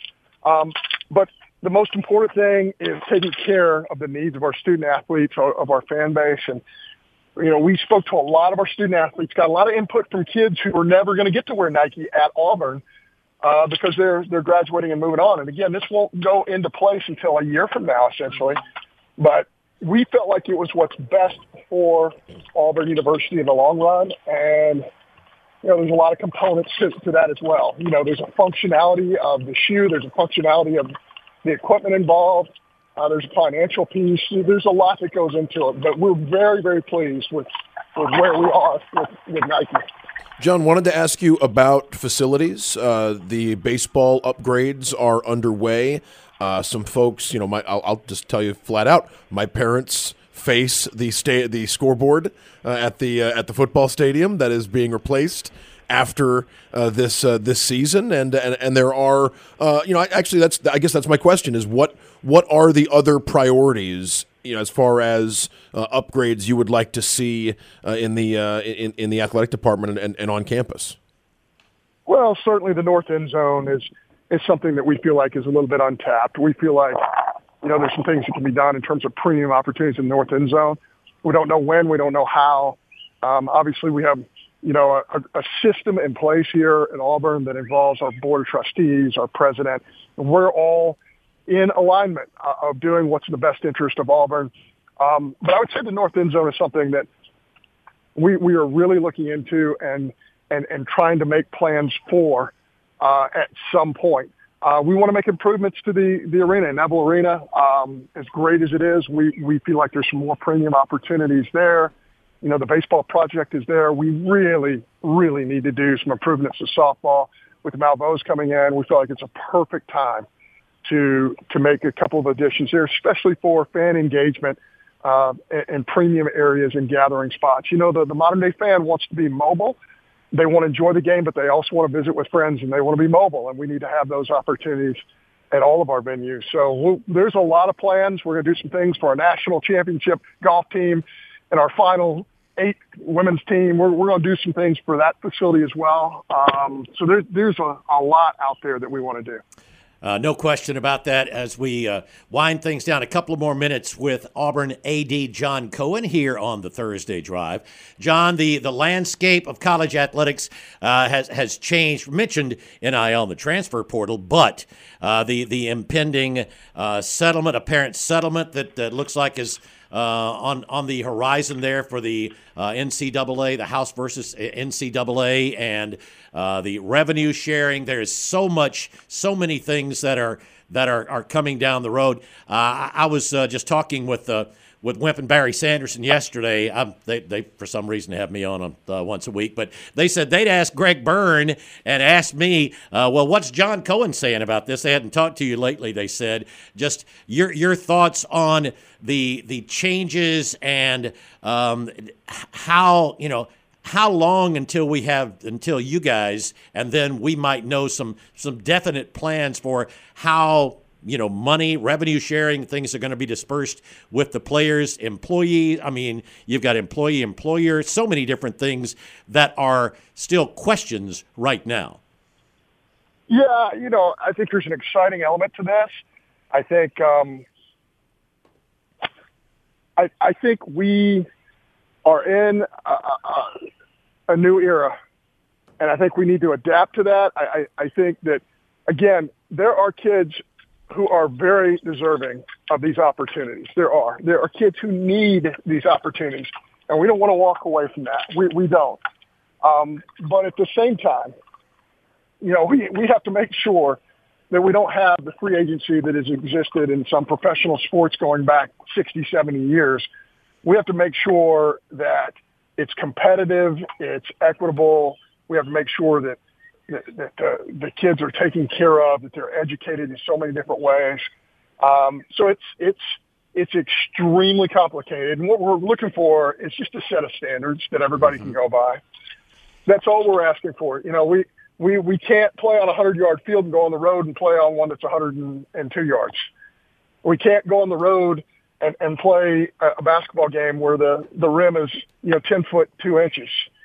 But the most important thing is taking care of the needs of our student athletes, of our fan base. And, we spoke to a lot of our student athletes, got a lot of input from kids who were never going to get to wear Nike at Auburn because they're graduating and moving on. And again, this won't go into place until a year from now, essentially. But we felt like it was what's best for Auburn University in the long run. And there's a lot of components to that as well. There's a functionality of the shoe. There's a functionality of the equipment involved. There's a financial piece. There's a lot that goes into it. But we're very, very pleased with where we are with Nike. John, wanted to ask you about facilities. The baseball upgrades are underway. Some folks, I'll just tell you flat out, my parents face the scoreboard at the football stadium that is being replaced after this season, and there are actually I guess that's my question is what are the other priorities as far as upgrades you would like to see in the athletic department and on campus? Well, certainly the north end zone is something that we feel like is a little bit untapped. We feel like there's some things that can be done in terms of premium opportunities in the north end zone. We don't know when, we don't know how. Obviously, we have a system in place here at Auburn that involves our board of trustees, our president. We're all in alignment of doing what's in the best interest of Auburn. But I would say the north end zone is something that we are really looking into and trying to make plans for at some point. We want to make improvements to the arena, Neville Arena. As great as it is, we feel like there's some more premium opportunities there. The baseball project is there. We really, really need to do some improvements to softball. With the Malveaux coming in, we feel like it's a perfect time to make a couple of additions there, especially for fan engagement and premium areas and gathering spots. The modern-day fan wants to be mobile. They want to enjoy the game, but they also want to visit with friends, and they want to be mobile, and we need to have those opportunities at all of our venues. So there's a lot of plans. We're going to do some things for our national championship golf team and our final 8 women's team. We're going to do some things for that facility as well. So there's a lot out there that we want to do. No question about that. As we wind things down, a couple of more minutes with Auburn AD John Cohen here on the Thursday Drive. John, the landscape of college athletics has changed. Mentioned NIL and the transfer portal, but the impending settlement, apparent settlement that looks like is on the horizon there for the NCAA, the House versus NCAA, and the revenue sharing. There's so many things that are coming down the road. I was just talking with Wimp and Barry Sanderson yesterday. They for some reason have me on once a week, but they said they'd ask Greg Byrne and asked me, well, what's John Cohen saying about this? They hadn't talked to you lately, they said. Just your thoughts on the changes and how long until you guys, and then we might know some definite plans for how money, revenue sharing, things are going to be dispersed with the players, employees. I mean, you've got employee, employer, so many different things that are still questions right now. Yeah, I think there's an exciting element to this. I think I think we are in a new era, and I think we need to adapt to that. I think that, again, there are kids who are very deserving of these opportunities. There are kids who need these opportunities, and we don't want to walk away from that. We don't. But at the same time, we have to make sure that we don't have the free agency that has existed in some professional sports going back 60, 70 years. We have to make sure that it's competitive, it's equitable. We have to make sure that the kids are taken care of, that they're educated in so many different ways. So it's extremely complicated. And what we're looking for is just a set of standards that everybody can go by. That's all we're asking for. We can't play on a 100-yard field and go on the road and play on one that's 102 yards. We can't go on the road and play a basketball game where the rim is 10 foot 2 inches.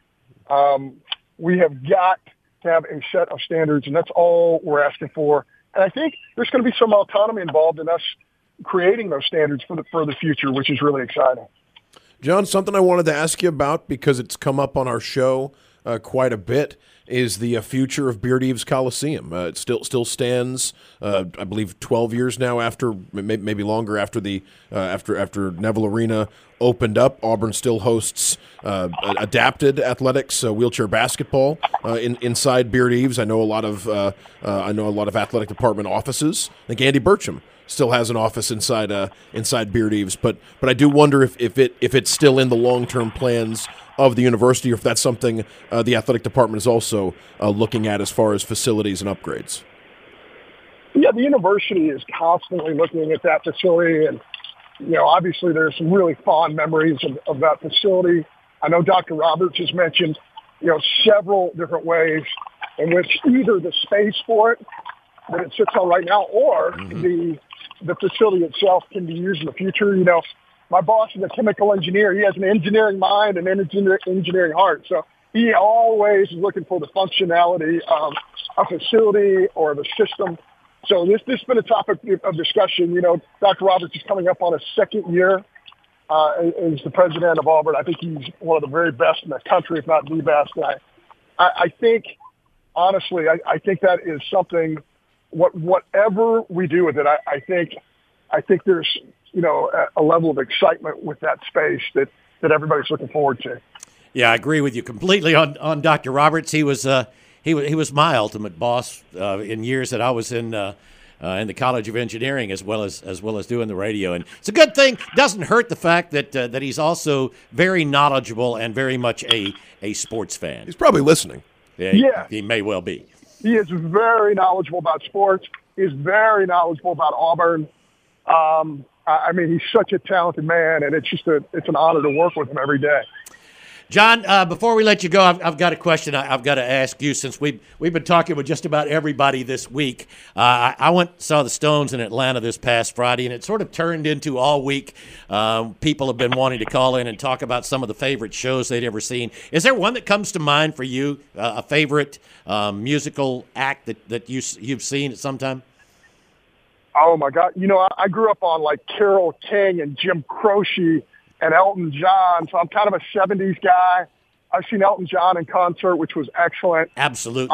We have got to have a set of standards, and that's all we're asking for. And I think there's going to be some autonomy involved in us creating those standards for the future, which is really exciting. John, something I wanted to ask you about, because it's come up on our show quite a bit, is the future of Beard Eaves Coliseum. It still stands, I believe, 12 years now after, maybe longer after after Neville Arena opened up. Auburn still hosts adapted athletics, wheelchair basketball inside Beard Eaves. I know a lot of athletic department offices. I think Andy Burcham still has an office inside Beard Eaves, but I do wonder if it's still in the long-term plans of the university, or if that's something the athletic department is also looking at as far as facilities and upgrades. Yeah, the university is constantly looking at that facility, and obviously there's some really fond memories of that facility. I know Dr. Roberts has mentioned several different ways in which either the space for it that it sits on right now, or the facility itself can be used in the future. My boss is a chemical engineer. He has an engineering mind and an engineering heart. So he always is looking for the functionality of a facility or the system. So this has been a topic of discussion. Dr. Roberts is coming up on his second year as the president of Auburn. I think he's one of the very best in the country, if not the best. I think, honestly, I think that is something, whatever we do with it, I think there's a level of excitement with that space that everybody's looking forward to. Yeah, I agree with you completely on Dr. Roberts. He was my ultimate boss in years that I was in the College of Engineering, as well as doing the radio. And it's a good thing. Doesn't hurt the fact that he's also very knowledgeable and very much a sports fan. He's probably listening. Yeah, he may well be. He is very knowledgeable about sports. He's very knowledgeable about Auburn. He's such a talented man, and it's an honor to work with him every day. John, before we let you go, I've got a question I've got to ask you, since we've been talking with just about everybody this week. I saw the Stones in Atlanta this past Friday, and it sort of turned into all week. People have been wanting to call in and talk about some of the favorite shows they'd ever seen. Is there one that comes to mind for you, a favorite musical act that you've seen at some time? Oh, my God. I grew up on, Carole King and Jim Croce and Elton John, so I'm kind of a 70s guy. I've seen Elton John in concert, which was excellent. Absolutely.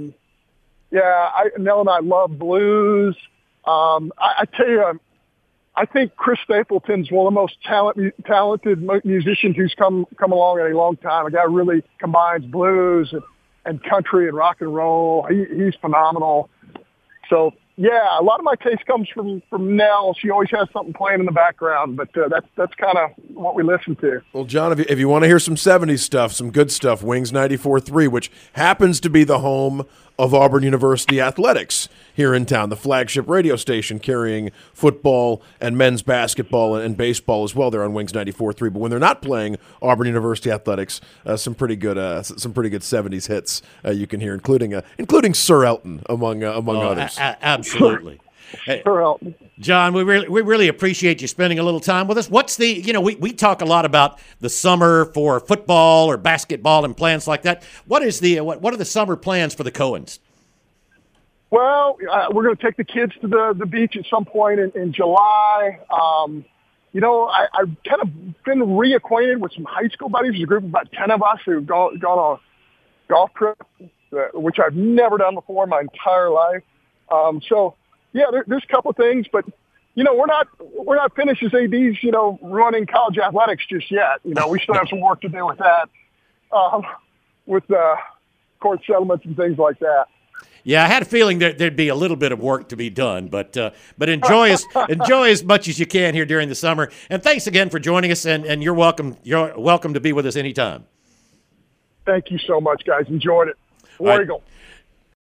Nell and I love blues. I tell you, I think Chris Stapleton's one of the most talented musicians who's come along in a long time. A guy who really combines blues and country and rock and roll. He's phenomenal. So, yeah, a lot of my taste comes from Nell. She always has something playing in the background, but that's kind of what we listen to. Well, John, if you want to hear some 70s stuff, some good stuff, Wings 94.3, which happens to be the home of Auburn University Athletics here in town, the flagship radio station carrying football and men's basketball and baseball as well. They're on Wings 94.3, but when they're not playing Auburn University Athletics, some pretty good 70s hits you can hear, including Sir Elton among others. Absolutely. Sir Elton. John, we really appreciate you spending a little time with us. What's we talk a lot about the summer for football or basketball and plans like that. What are the summer plans for the Cohens? Well, we're going to take the kids to the beach at some point in July. I've kind of been reacquainted with some high school buddies. There's a group of about 10 of us who've gone on a golf trip, which I've never done before in my entire life. Yeah, there's a couple of things, but we're not finished as ADs, running college athletics just yet. We still have some work to do with that, with court settlements and things like that. Yeah, I had a feeling that there'd be a little bit of work to be done, but enjoy as much as you can here during the summer. And thanks again for joining us, and you're welcome. You're welcome to be with us anytime. Thank you so much, guys. Enjoyed it. War Eagle.